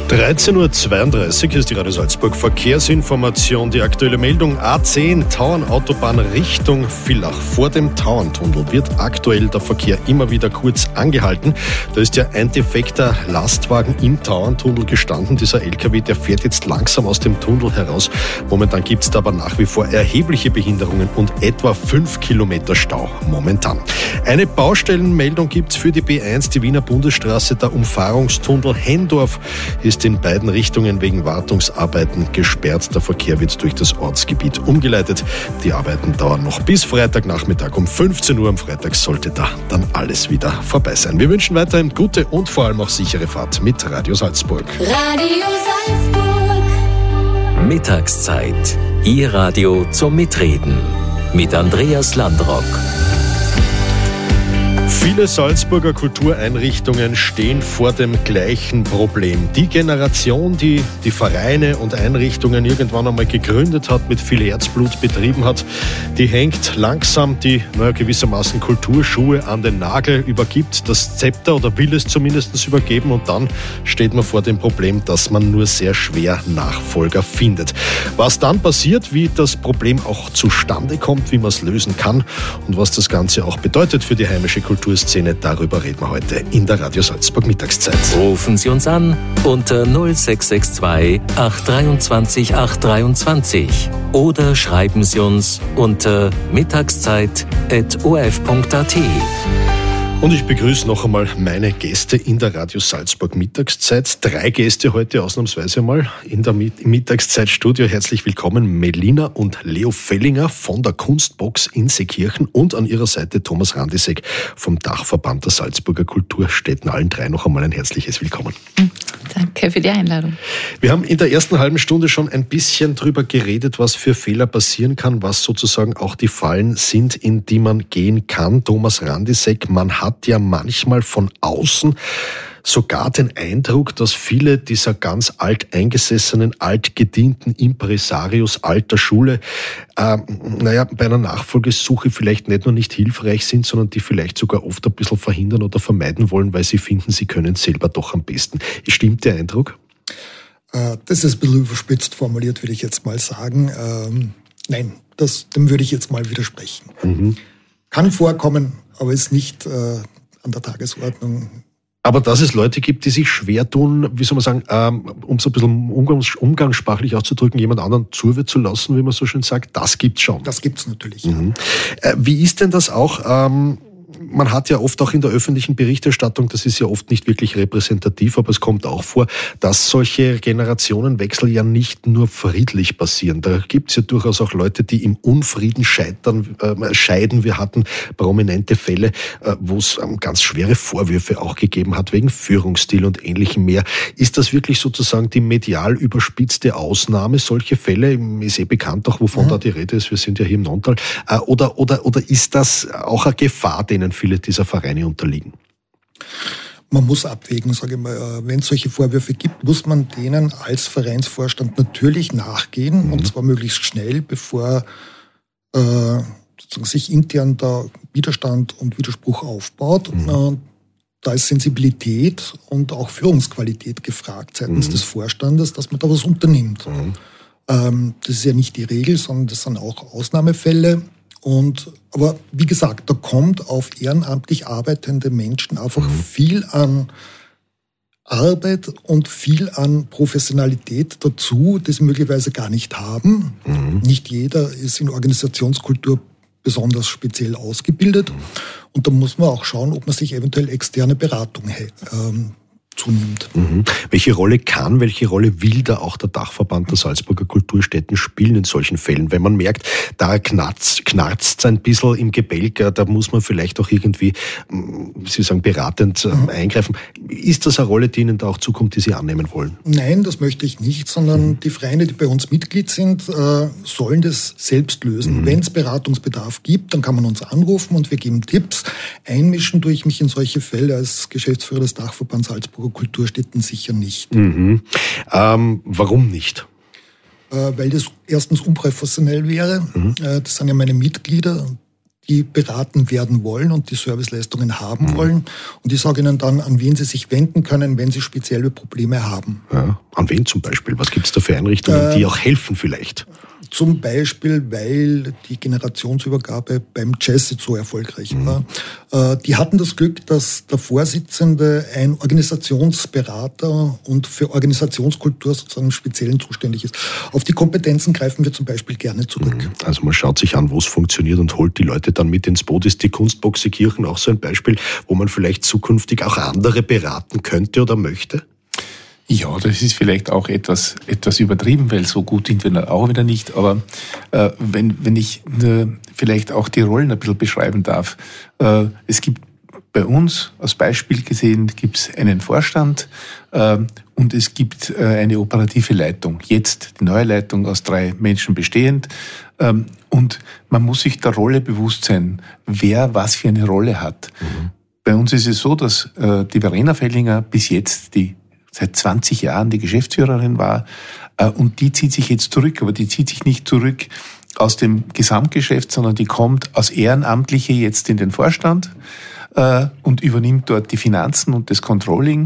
Speaker 2: 13.32 Uhr ist die Radio Salzburg Verkehrsinformation. Die aktuelle Meldung: A10 Tauernautobahn Richtung Villach. Vor dem Tauerntunnel wird aktuell der Verkehr immer wieder kurz angehalten. Da ist ja ein defekter Lastwagen im Tauerntunnel gestanden. Dieser LKW, der fährt jetzt langsam aus dem Tunnel heraus. Momentan gibt es da aber nach wie vor erhebliche Behinderungen und etwa 5 Kilometer Stau momentan. Eine Baustellenmeldung gibt es für die B1, die Wiener Bundesstraße. Der Umfahrungstunnel Hendorf ist in beiden Richtungen wegen Wartungsarbeiten gesperrt. Der Verkehr wird durch das Ortsgebiet umgeleitet. Die Arbeiten dauern noch bis Freitagnachmittag um 15 Uhr. Am Freitag sollte da dann alles wieder vorbei sein. Wir wünschen weiterhin gute und vor allem auch sichere Fahrt mit Radio Salzburg.
Speaker 13: Radio Salzburg.
Speaker 10: Mittagszeit. Ihr Radio zum Mitreden. Mit Andreas Landrock.
Speaker 2: Viele Salzburger Kultureinrichtungen stehen vor dem gleichen Problem. Die Generation, die die Vereine und Einrichtungen irgendwann einmal gegründet hat, mit viel Herzblut betrieben hat, die hängt langsam die gewissermaßen Kulturschuhe an den Nagel, übergibt das Zepter oder will es zumindest übergeben, und dann steht man vor dem Problem, dass man nur sehr schwer Nachfolger findet. Was dann passiert, wie das Problem auch zustande kommt, wie man es lösen kann und was das Ganze auch bedeutet für die heimische Kulturszene, darüber reden wir heute in der Radio Salzburg Mittagszeit.
Speaker 10: Rufen Sie uns an unter 0662 823 823 oder schreiben Sie uns unter mittagszeit@orf.at.
Speaker 2: Und ich begrüße noch einmal meine Gäste in der Radio Salzburg Mittagszeit. 3 Gäste heute ausnahmsweise mal im Mittagszeitstudio. Herzlich willkommen Melina und Leo Fellinger von der Kunstbox in Seekirchen und an ihrer Seite Thomas Randisek vom Dachverband der Salzburger Kulturstätten. Allen 3 noch einmal ein herzliches Willkommen.
Speaker 11: Danke für die Einladung.
Speaker 2: Wir haben in der ersten halben Stunde schon ein bisschen drüber geredet, was für Fehler passieren kann, was sozusagen auch die Fallen sind, in die man gehen kann. Thomas Randisek, man hat ja manchmal von außen sogar den Eindruck, dass viele dieser ganz alteingesessenen, altgedienten Impresarios alter Schule bei einer Nachfolgesuche vielleicht nicht nur nicht hilfreich sind, sondern die vielleicht sogar oft ein bisschen verhindern oder vermeiden wollen, weil sie finden, sie können es selber doch am besten. Stimmt der Eindruck?
Speaker 12: Das ist ein bisschen überspitzt formuliert, würde ich jetzt mal sagen. Nein, dem würde ich jetzt mal widersprechen. Kann vorkommen, aber ist nicht an der Tagesordnung.
Speaker 2: Aber dass es Leute gibt, die sich schwer tun, wie soll man sagen, um so ein bisschen umgangssprachlich auszudrücken, jemand anderen zuwirt zu lassen, wie man so schön sagt, das gibt's schon.
Speaker 12: Das gibt's natürlich.
Speaker 2: Wie ist denn das auch? Man hat ja oft auch in der öffentlichen Berichterstattung, das ist ja oft nicht wirklich repräsentativ, aber es kommt auch vor, dass solche Generationenwechsel ja nicht nur friedlich passieren. Da gibt's ja durchaus auch Leute, die im Unfrieden scheiden. Wir hatten prominente Fälle, wo es ganz schwere Vorwürfe auch gegeben hat, wegen Führungsstil und Ähnlichem mehr. Ist das wirklich sozusagen die medial überspitzte Ausnahme, solche Fälle? Ist bekannt auch, wovon da die Rede ist. Wir sind ja hier im Nonntal. Oder ist das auch eine Gefahr, denen viele dieser Vereine unterliegen?
Speaker 12: Man muss abwägen, sage ich mal. Wenn es solche Vorwürfe gibt, muss man denen als Vereinsvorstand natürlich nachgehen, und zwar möglichst schnell, bevor sozusagen sich intern da Widerstand und Widerspruch aufbaut. Da ist Sensibilität und auch Führungsqualität gefragt seitens des Vorstandes, dass man da was unternimmt. Das ist ja nicht die Regel, sondern das sind auch Ausnahmefälle. Aber wie gesagt, da kommt auf ehrenamtlich arbeitende Menschen einfach viel an Arbeit und viel an Professionalität dazu, das sie möglicherweise gar nicht haben. Nicht jeder ist in Organisationskultur besonders speziell ausgebildet. Und da muss man auch schauen, ob man sich eventuell externe Beratung zunimmt.
Speaker 2: Welche Rolle will da auch der Dachverband der Salzburger Kulturstätten spielen in solchen Fällen? Wenn man merkt, da knarzt ein bisschen im Gebälk, da muss man vielleicht auch irgendwie, Sie sagen, beratend eingreifen. Ist das eine Rolle, die Ihnen da auch zukommt, die Sie annehmen wollen?
Speaker 12: Nein, das möchte ich nicht, sondern die Vereine, die bei uns Mitglied sind, sollen das selbst lösen. Wenn es Beratungsbedarf gibt, dann kann man uns anrufen und wir geben Tipps. Einmischen tue ich mich in solche Fälle als Geschäftsführer des Dachverbands Salzburger Kulturstätten sicher nicht.
Speaker 2: Warum nicht?
Speaker 12: Weil das erstens unprofessionell wäre. Das sind ja meine Mitglieder, die beraten werden wollen und die Serviceleistungen haben wollen. Und ich sage ihnen dann, an wen sie sich wenden können, wenn sie spezielle Probleme haben.
Speaker 2: Ja, an wen zum Beispiel? Was gibt es da für Einrichtungen, die auch helfen vielleicht?
Speaker 12: Zum Beispiel, weil die Generationsübergabe beim Jazz so erfolgreich war. Die hatten das Glück, dass der Vorsitzende ein Organisationsberater und für Organisationskultur sozusagen speziell zuständig ist. Auf die Kompetenzen greifen wir zum Beispiel gerne zurück.
Speaker 2: Also man schaut sich an, wo es funktioniert und holt die Leute dann mit ins Boot. Ist die Kunstboxekirchen auch so ein Beispiel, wo man vielleicht zukünftig auch andere beraten könnte oder möchte?
Speaker 9: Ja, das ist vielleicht auch etwas übertrieben, weil so gut sind wir auch wieder nicht. Aber wenn ich vielleicht auch die Rollen ein bisschen beschreiben darf. Es gibt bei uns, als Beispiel gesehen, gibt es einen Vorstand und es gibt eine operative Leitung. Jetzt die neue Leitung aus 3 Menschen bestehend. Und man muss sich der Rolle bewusst sein, wer was für eine Rolle hat. Bei uns ist es so, dass die Verena Fellinger bis jetzt seit 20 Jahren die Geschäftsführerin war und die zieht sich jetzt zurück, aber die zieht sich nicht zurück aus dem Gesamtgeschäft, sondern die kommt als Ehrenamtliche jetzt in den Vorstand und übernimmt dort die Finanzen und das Controlling.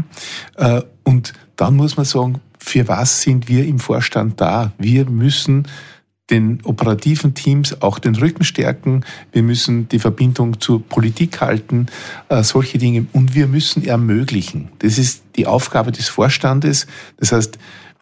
Speaker 9: Und dann muss man sagen, für was sind wir im Vorstand da? Wir müssen den operativen Teams auch den Rücken stärken. Wir müssen die Verbindung zur Politik halten, solche Dinge. Und wir müssen ermöglichen. Das ist die Aufgabe des Vorstandes. Das heißt,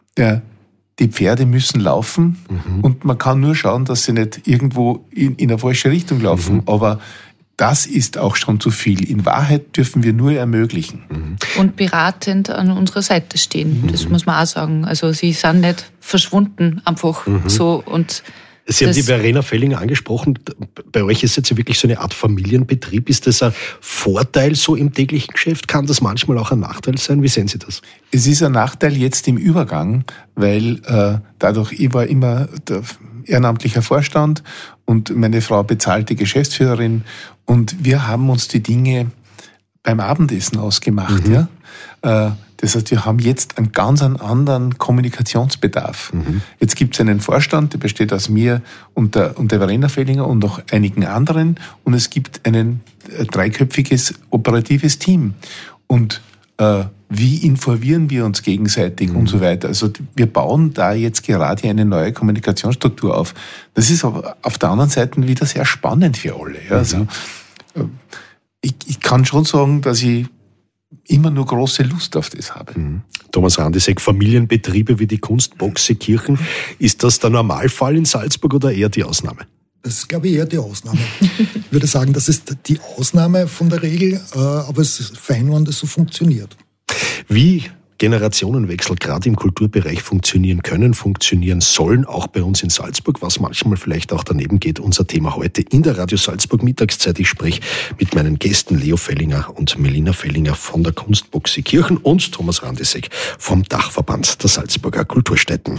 Speaker 9: die Pferde müssen laufen und man kann nur schauen, dass sie nicht irgendwo in eine falsche Richtung laufen. Aber das ist auch schon zu viel. In Wahrheit dürfen wir nur ermöglichen.
Speaker 11: Und beratend an unserer Seite stehen. Das muss man auch sagen. Also sie sind nicht verschwunden einfach so. Und
Speaker 2: Sie haben die Verena Fellinger angesprochen. Bei euch ist jetzt ja wirklich so eine Art Familienbetrieb. Ist das ein Vorteil so im täglichen Geschäft? Kann das manchmal auch ein Nachteil sein? Wie sehen Sie das?
Speaker 9: Es ist ein Nachteil jetzt im Übergang, weil dadurch, ich war immer der ehrenamtlicher Vorstand und meine Frau bezahlte Geschäftsführerin und wir haben uns die Dinge beim Abendessen ausgemacht. Das heißt, wir haben jetzt einen ganz anderen Kommunikationsbedarf. Jetzt gibt es einen Vorstand, der besteht aus mir und der Verena Fellinger und noch einigen anderen und es gibt ein 3-köpfiges operatives Team. Und wie informieren wir uns gegenseitig und so weiter. Also wir bauen da jetzt gerade eine neue Kommunikationsstruktur auf. Das ist aber auf der anderen Seite wieder sehr spannend für alle. Ja. Also, ich kann schon sagen, dass ich immer nur große Lust auf das habe.
Speaker 2: Thomas Randisek, Familienbetriebe wie die Kunstboxekirchen, ist das der Normalfall in Salzburg oder eher die Ausnahme?
Speaker 12: Das ist, glaube ich, eher die Ausnahme. Ich würde sagen, das ist die Ausnahme von der Regel, aber es ist fein, wenn das so funktioniert.
Speaker 2: Wie Generationenwechsel gerade im Kulturbereich funktionieren können, funktionieren sollen, auch bei uns in Salzburg, was manchmal vielleicht auch daneben geht. Unser Thema heute in der Radio Salzburg Mittagszeit. Ich spreche mit meinen Gästen Leo Fellinger und Melina Fellinger von der Kunstboxekirchen und Thomas Randisek vom Dachverband der Salzburger Kulturstätten.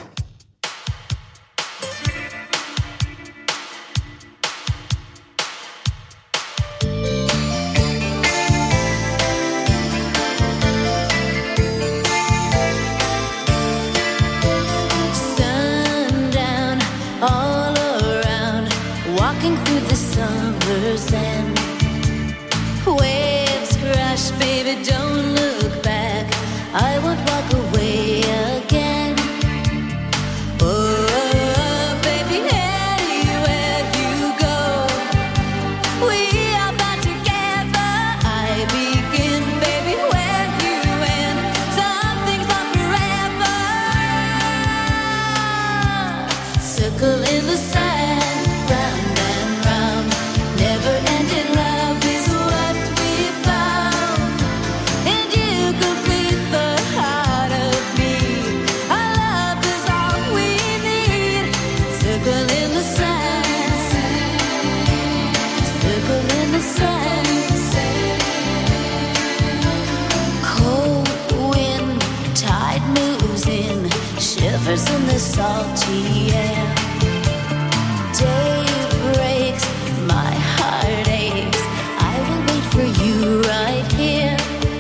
Speaker 13: In the salty air, day breaks, my heart aches. I will wait for you right here.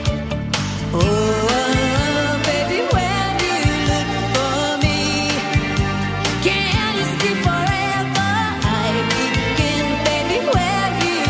Speaker 13: Oh, baby, when you look for me, can you see forever? I begin, baby, where you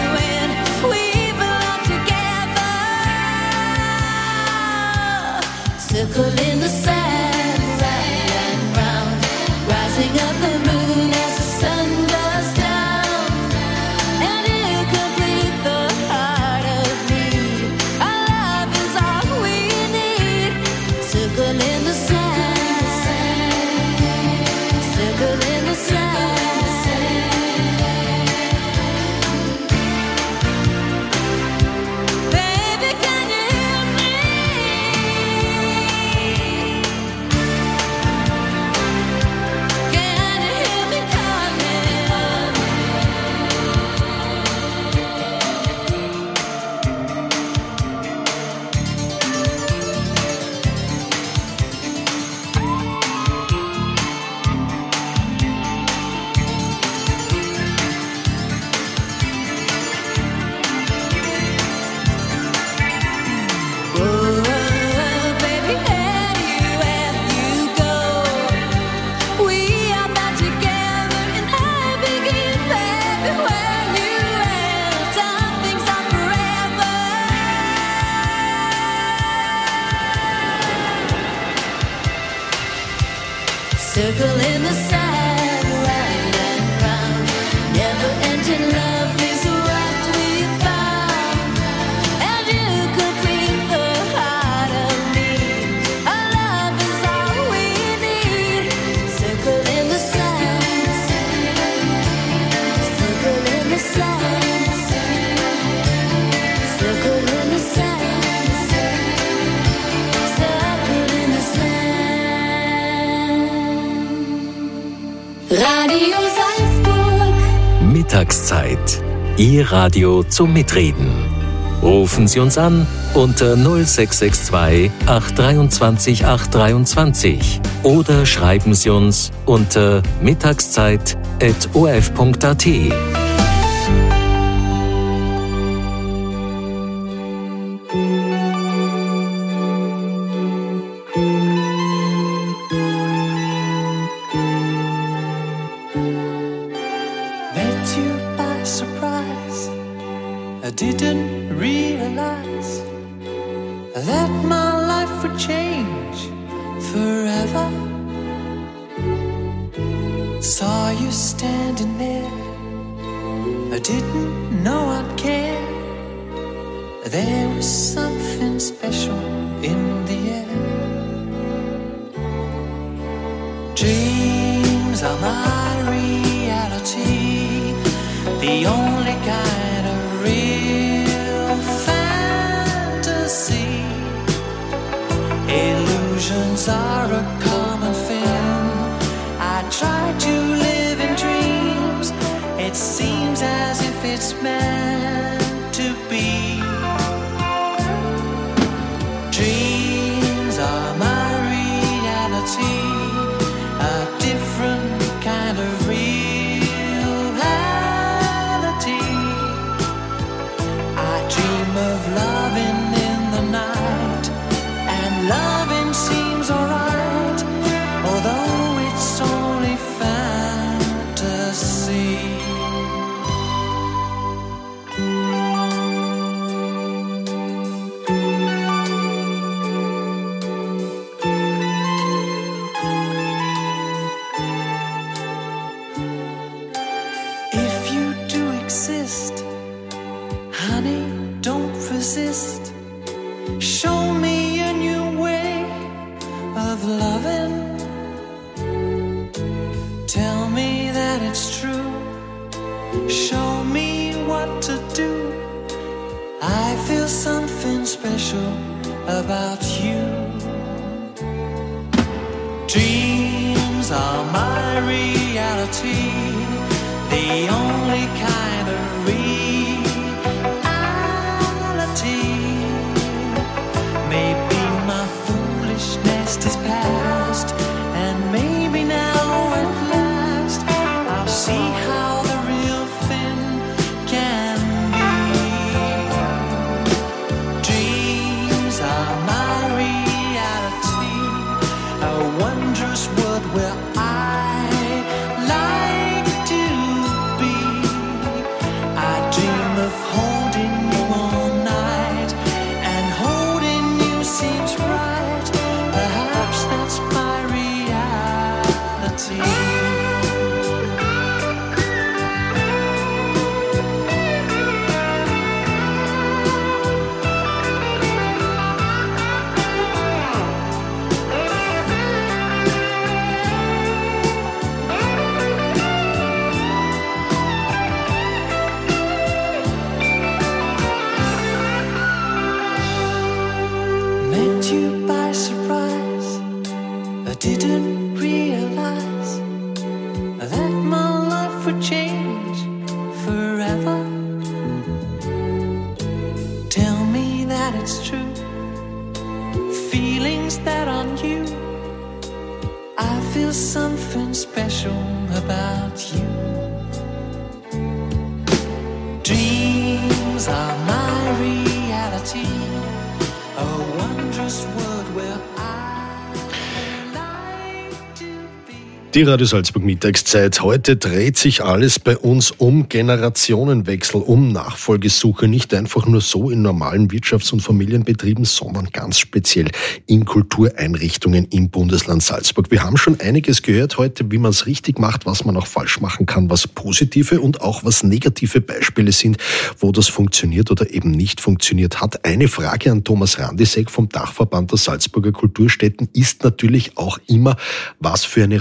Speaker 13: Radio Salzburg.
Speaker 10: Mittagszeit. Ihr Radio zum Mitreden. Rufen Sie uns an unter 0662 823 823 oder schreiben Sie uns unter mittagszeit@orf.at.
Speaker 2: Die Radio Salzburg Mittagszeit. Heute dreht sich alles bei uns um Generationenwechsel, um Nachfolgesuche. Nicht einfach nur so in normalen Wirtschafts- und Familienbetrieben, sondern ganz speziell in Kultureinrichtungen im Bundesland Salzburg. Wir haben schon einiges gehört heute, wie man es richtig macht, was man auch falsch machen kann, was positive und auch was negative Beispiele sind, wo das funktioniert oder eben nicht funktioniert hat. Eine Frage an Thomas Randisek vom Dachverband der Salzburger Kulturstätten ist natürlich auch immer, was für eine Rolle spielt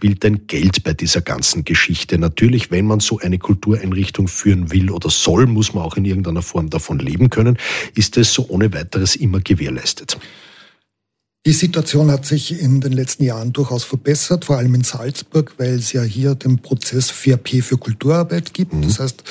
Speaker 2: spielt denn Geld bei dieser ganzen Geschichte? Natürlich, wenn man so eine Kultureinrichtung führen will oder soll, muss man auch in irgendeiner Form davon leben können. Ist es so ohne weiteres immer gewährleistet?
Speaker 12: Die Situation hat sich in den letzten Jahren durchaus verbessert, vor allem in Salzburg, weil es ja hier den Prozess FAIR-P für Kulturarbeit gibt. Das heißt,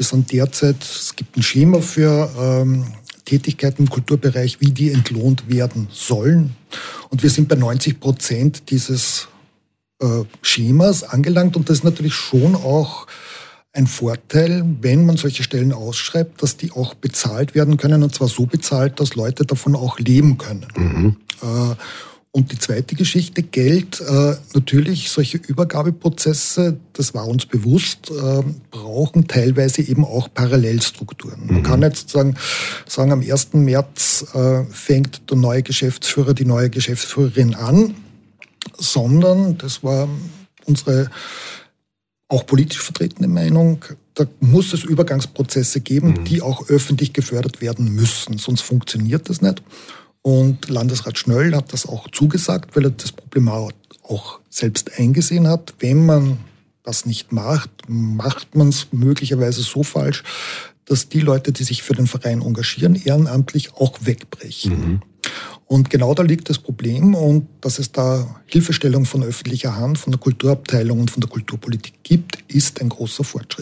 Speaker 12: es gibt ein Schema für Tätigkeiten im Kulturbereich, wie die entlohnt werden sollen. Und wir sind bei 90% dieses Schemas angelangt. Und das ist natürlich schon auch ein Vorteil, wenn man solche Stellen ausschreibt, dass die auch bezahlt werden können, und zwar so bezahlt, dass Leute davon auch leben können. Und die zweite Geschichte, Geld, natürlich solche Übergabeprozesse, das war uns bewusst, brauchen teilweise eben auch Parallelstrukturen. Man kann jetzt sagen, am 1. März fängt der neue Geschäftsführer, die neue Geschäftsführerin an, sondern das war unsere auch politisch vertretene Meinung, da muss es Übergangsprozesse geben, die auch öffentlich gefördert werden müssen, sonst funktioniert das nicht. Und Landesrat Schnöll hat das auch zugesagt, weil er das Problem auch selbst eingesehen hat. Wenn man das nicht macht, macht man es möglicherweise so falsch, dass die Leute, die sich für den Verein engagieren, ehrenamtlich auch wegbrechen. Und genau da liegt das Problem, und dass es da Hilfestellung von öffentlicher Hand, von der Kulturabteilung und von der Kulturpolitik gibt, ist ein großer Fortschritt.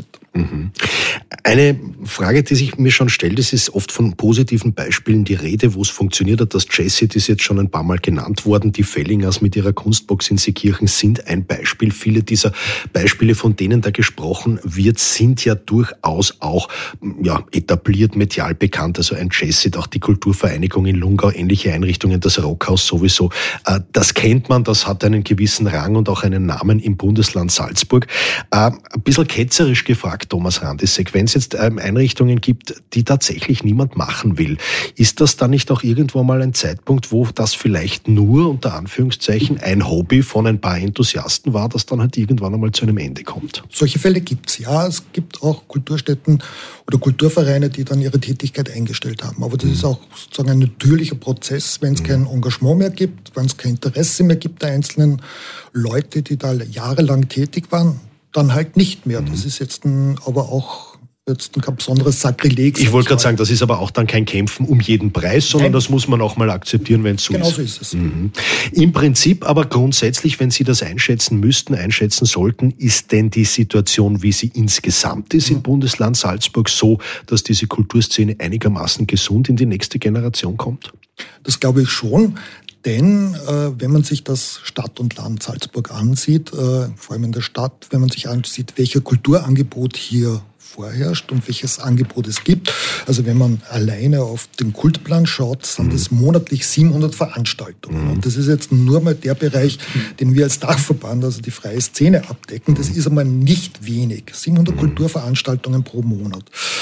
Speaker 2: Eine Frage, die sich mir schon stellt, es ist oft von positiven Beispielen die Rede, wo es funktioniert hat. Das Jessit ist jetzt schon ein paar Mal genannt worden. Die Fellingers mit ihrer Kunstbox in Seekirchen sind ein Beispiel. Viele dieser Beispiele, von denen da gesprochen wird, sind ja durchaus auch etabliert, medial bekannt. Also ein Jessit, auch die Kulturvereinigung in Lungau, ähnliche Einrichtungen, das Rockhaus sowieso. Das kennt man, das hat einen gewissen Rang und auch einen Namen im Bundesland Salzburg. Ein bisschen ketzerisch gefragt, Thomas Randisek, wenn es jetzt Einrichtungen gibt, die tatsächlich niemand machen will, ist das dann nicht auch irgendwo mal ein Zeitpunkt, wo das vielleicht nur, unter Anführungszeichen, ein Hobby von ein paar Enthusiasten war, das dann halt irgendwann einmal zu einem Ende kommt?
Speaker 12: Solche Fälle gibt's, ja. Es gibt auch Kulturstätten oder Kulturvereine, die dann ihre Tätigkeit eingestellt haben. Aber das ist auch sozusagen ein natürlicher Prozess, wenn es kein Engagement mehr gibt, wenn es kein Interesse mehr gibt der einzelnen Leute, die da jahrelang tätig waren, dann halt nicht mehr. Das ist jetzt aber auch kein besonderes Sakrileg.
Speaker 2: Ich wollte gerade sagen, das ist aber auch dann kein Kämpfen um jeden Preis, sondern das muss man auch mal akzeptieren, wenn es so ist.
Speaker 12: Genau so ist es.
Speaker 2: Im Prinzip aber grundsätzlich, wenn Sie das einschätzen sollten, ist denn die Situation, wie sie insgesamt ist im Bundesland Salzburg, so, dass diese Kulturszene einigermaßen gesund in die nächste Generation kommt?
Speaker 12: Das glaube ich schon. Denn wenn man sich das Stadt und Land Salzburg ansieht, vor allem in der Stadt, wenn man sich ansieht, welcher Kulturangebot hier vorherrscht und welches Angebot es gibt. Also wenn man alleine auf den Kultplan schaut, sind es monatlich 700 Veranstaltungen. Und das ist jetzt nur mal der Bereich, den wir als Dachverband, also die freie Szene, abdecken. Das ist einmal nicht wenig. 700 Kulturveranstaltungen pro Monat.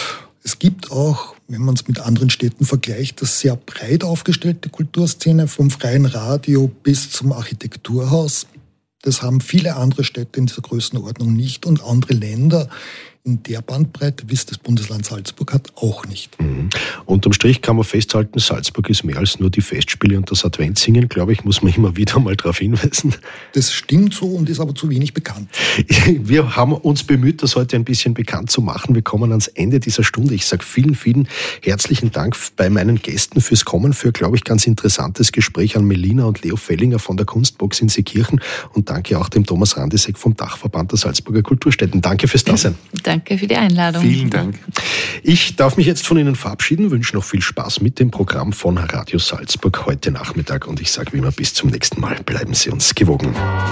Speaker 12: Es gibt auch, wenn man es mit anderen Städten vergleicht, das sehr breit aufgestellte Kulturszene, vom freien Radio bis zum Architekturhaus. Das haben viele andere Städte in dieser Größenordnung nicht, und andere Länder in der Bandbreite, wie es das Bundesland Salzburg hat, auch nicht.
Speaker 2: Unterm Strich kann man festhalten, Salzburg ist mehr als nur die Festspiele und das Adventssingen, glaube ich, muss man immer wieder mal darauf hinweisen.
Speaker 12: Das stimmt so und ist aber zu wenig bekannt.
Speaker 2: Wir haben uns bemüht, das heute ein bisschen bekannt zu machen. Wir kommen ans Ende dieser Stunde. Ich sage vielen, vielen herzlichen Dank bei meinen Gästen fürs Kommen, für, glaube ich, ganz interessantes Gespräch an Melina und Leo Fellinger von der Kunstbox in Seekirchen, und danke auch dem Thomas Randisek vom Dachverband der Salzburger Kulturstätten. Danke fürs Dasein.
Speaker 11: Danke für die Einladung.
Speaker 2: Vielen Dank. Ich darf mich jetzt von Ihnen verabschieden, wünsche noch viel Spaß mit dem Programm von Radio Salzburg heute Nachmittag, und ich sage wie immer bis zum nächsten Mal. Bleiben Sie uns gewogen.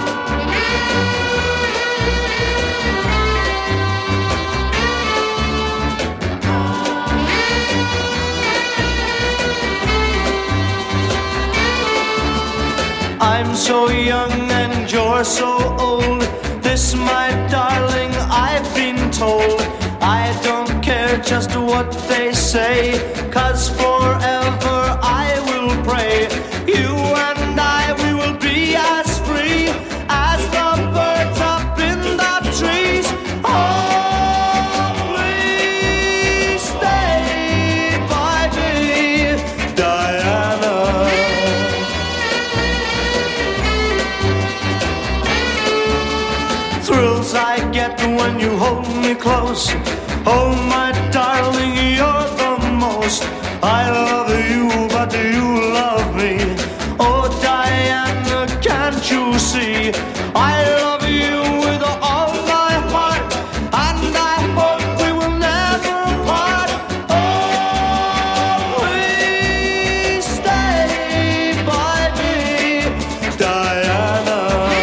Speaker 15: I'm so young and you're so old. This, my darling, I've been told. I don't care just what they say, 'cause forever I will pray. You and I, we will be as free as the birds up in the trees. Oh, please stay by me, Diana. me close. Oh my darling, you're the most. I love you, but you love me. Oh Diana, can't you see? I love you with all my heart, and I hope we will never part. Oh, please stay by me, Diana.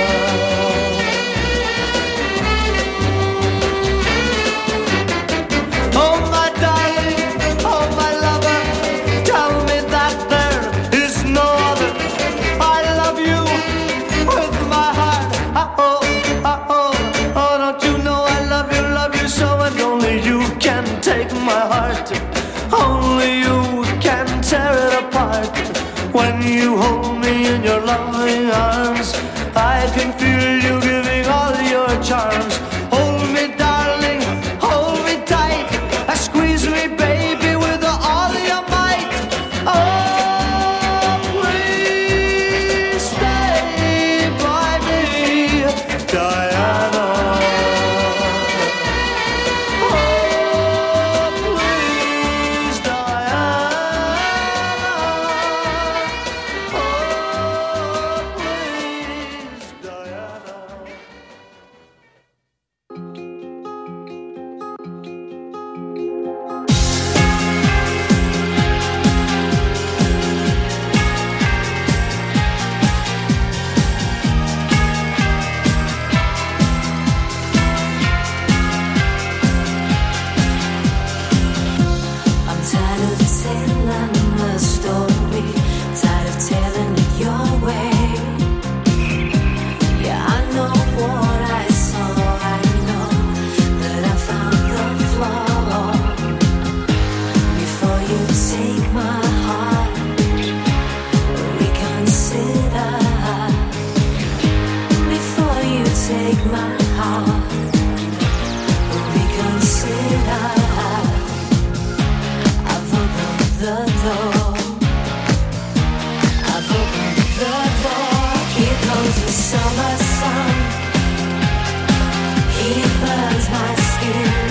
Speaker 15: Oh my darling, oh my lover, tell me that there is no other. I love you with my heart. Oh, don't you know I love you so, and only you can take my heart. Only you can tear it apart. When you hold me in your loving arms, I can feel you giving all your charms. Hold me, darling, hold me tight. Squeeze me, baby, with all your might. Oh, please stay by me, Diana. Oh, please, Diana. Oh, please, Diana.
Speaker 13: I'm tired of telling the story, tired of telling it your way. Yeah, I know what I saw, I know that I found the flaw. Before you take my heart, reconsider. Before you take my heart, reconsider. I've opened the door. I've opened the door. Here comes the summer sun. He burns my skin.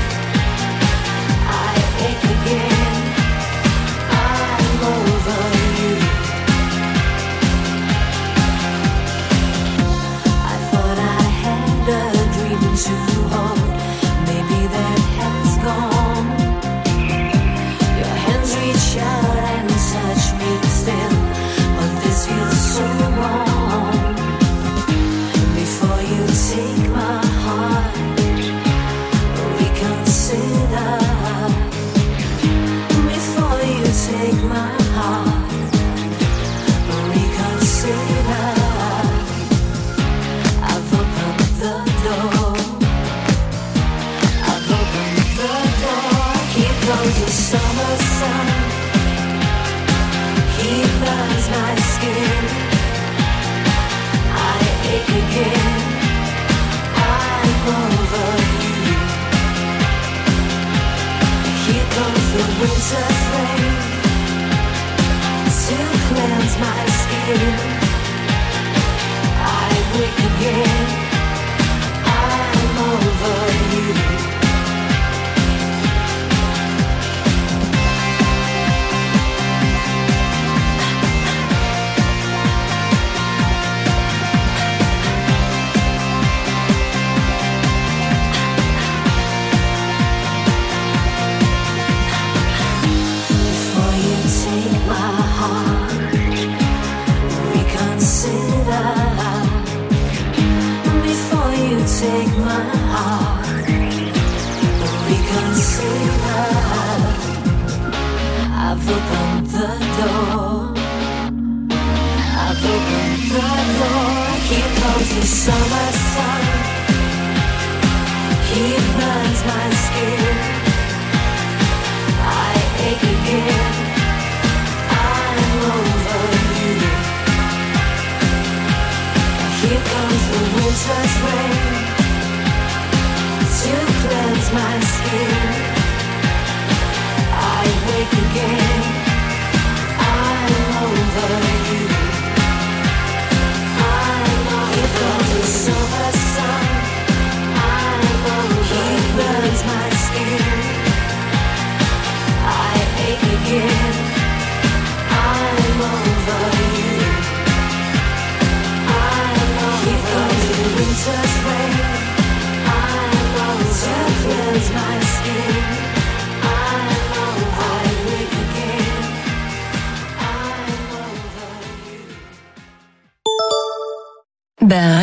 Speaker 13: I ache again. I'm over you. I thought I had a dream to hold. Maybe that has gone. Your hands reach out and touch me still, but this feels so wrong. Before you take my heart, reconsider. Before you take my heart, reconsider. I've opened the door. I've opened the door. Here comes the summer sun. He burns my skin. I ache again. I'm over you. Here comes the winter's rain to cleanse my skin. I wake again. I'm over you. Before you take my heart, reconsider. Before you take my heart, reconsider. I've opened the door. I've opened the door. Here comes the summer sun. He burns my skin. I ache again. I'm over you. Here comes the winter's rain to cleanse my skin. I wake again. I'm over you. I'm over. Here comes the summer sun. I'm over you.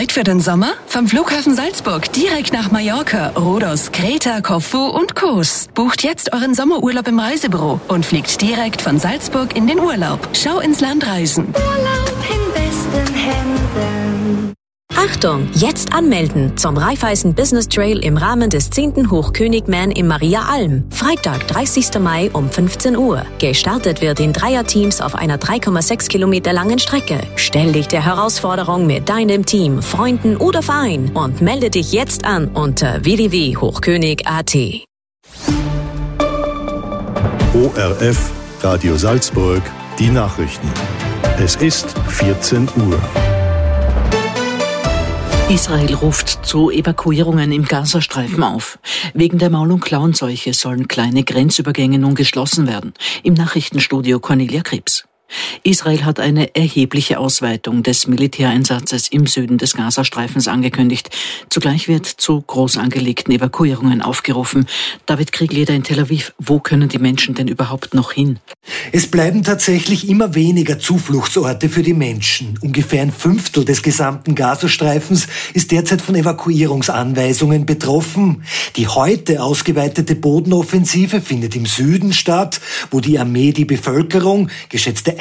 Speaker 16: Bereit für den Sommer? Vom Flughafen Salzburg direkt nach Mallorca, Rhodos, Kreta, Korfu und Kos. Bucht jetzt euren Sommerurlaub im Reisebüro und fliegt direkt von Salzburg in den Urlaub. Schau ins Land reisen.
Speaker 13: Urlaub in besten Händen.
Speaker 17: Achtung! Jetzt anmelden zum Raiffeisen Business Trail im Rahmen des 10. Hochkönigman im Maria Alm. Freitag, 30. Mai um 15 Uhr. Gestartet wird in Dreierteams auf einer 3,6 Kilometer langen Strecke. Stell dich der Herausforderung mit deinem Team, Freunden oder Verein und melde dich jetzt an unter www.hochkönig.at.
Speaker 18: ORF Radio Salzburg, die Nachrichten. Es ist 14 Uhr.
Speaker 3: Israel ruft zu Evakuierungen im Gazastreifen auf. Wegen der Maul- und Klauenseuche sollen kleine Grenzübergänge nun geschlossen werden. Im Nachrichtenstudio Cornelia Krebs. Israel hat eine erhebliche Ausweitung des Militäreinsatzes im Süden des Gazastreifens angekündigt. Zugleich wird zu groß angelegten Evakuierungen aufgerufen. David Kriegleder in Tel Aviv, wo können die Menschen denn überhaupt noch hin?
Speaker 19: Es bleiben tatsächlich immer weniger Zufluchtsorte für die Menschen. Ungefähr ein Fünftel des gesamten Gazastreifens ist derzeit von Evakuierungsanweisungen betroffen. Die heute ausgeweitete Bodenoffensive findet im Süden statt, wo die Armee die Bevölkerung, geschätzte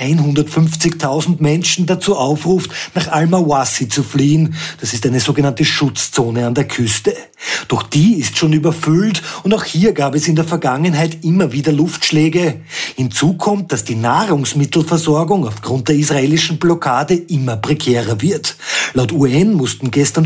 Speaker 19: 150.000 Menschen, dazu aufruft, nach Al-Mawassi zu fliehen. Das ist eine sogenannte Schutzzone an der Küste. Doch die ist schon überfüllt und auch hier gab es in der Vergangenheit immer wieder Luftschläge. Hinzu kommt, dass die Nahrungsmittelversorgung aufgrund der israelischen Blockade immer prekärer wird. Laut UN mussten gestern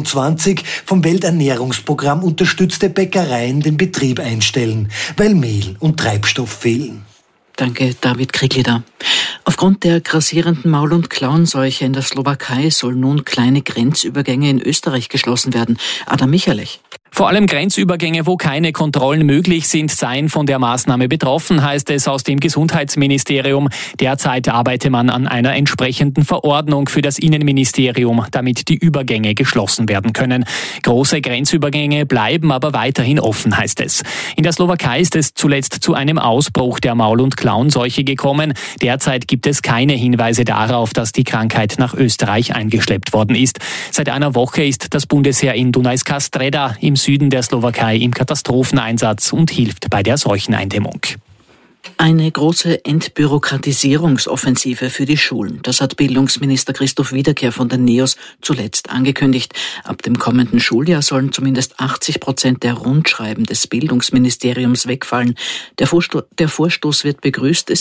Speaker 19: 25 vom Welternährungsprogramm unterstützte Bäckereien den Betrieb einstellen, weil Mehl und Treibstoff fehlen.
Speaker 3: Danke, David Kriegleder. Aufgrund der grassierenden Maul- und Klauenseuche in der Slowakei sollen nun kleine Grenzübergänge in Österreich geschlossen werden. Adam Michalich.
Speaker 20: Vor allem Grenzübergänge, wo keine Kontrollen möglich sind, seien von der Maßnahme betroffen, heißt es aus dem Gesundheitsministerium. Derzeit arbeite man an einer entsprechenden Verordnung für das Innenministerium, damit die Übergänge geschlossen werden können. Große Grenzübergänge bleiben aber weiterhin offen, heißt es. In der Slowakei ist es zuletzt zu einem Ausbruch der Maul- und Klauenseuche gekommen. Derzeit gibt es keine Hinweise darauf, dass die Krankheit nach Österreich eingeschleppt worden ist. Seit einer Woche ist das Bundesheer in Dunajska Streda im Süden der Slowakei im Katastropheneinsatz und hilft bei der Seucheneindämmung.
Speaker 3: Eine große Entbürokratisierungsoffensive für die Schulen. Das hat Bildungsminister Christoph Wiederkehr von den NEOS zuletzt angekündigt. Ab dem kommenden Schuljahr sollen zumindest 80% der Rundschreiben des Bildungsministeriums wegfallen. Der Vorstoß wird begrüßt.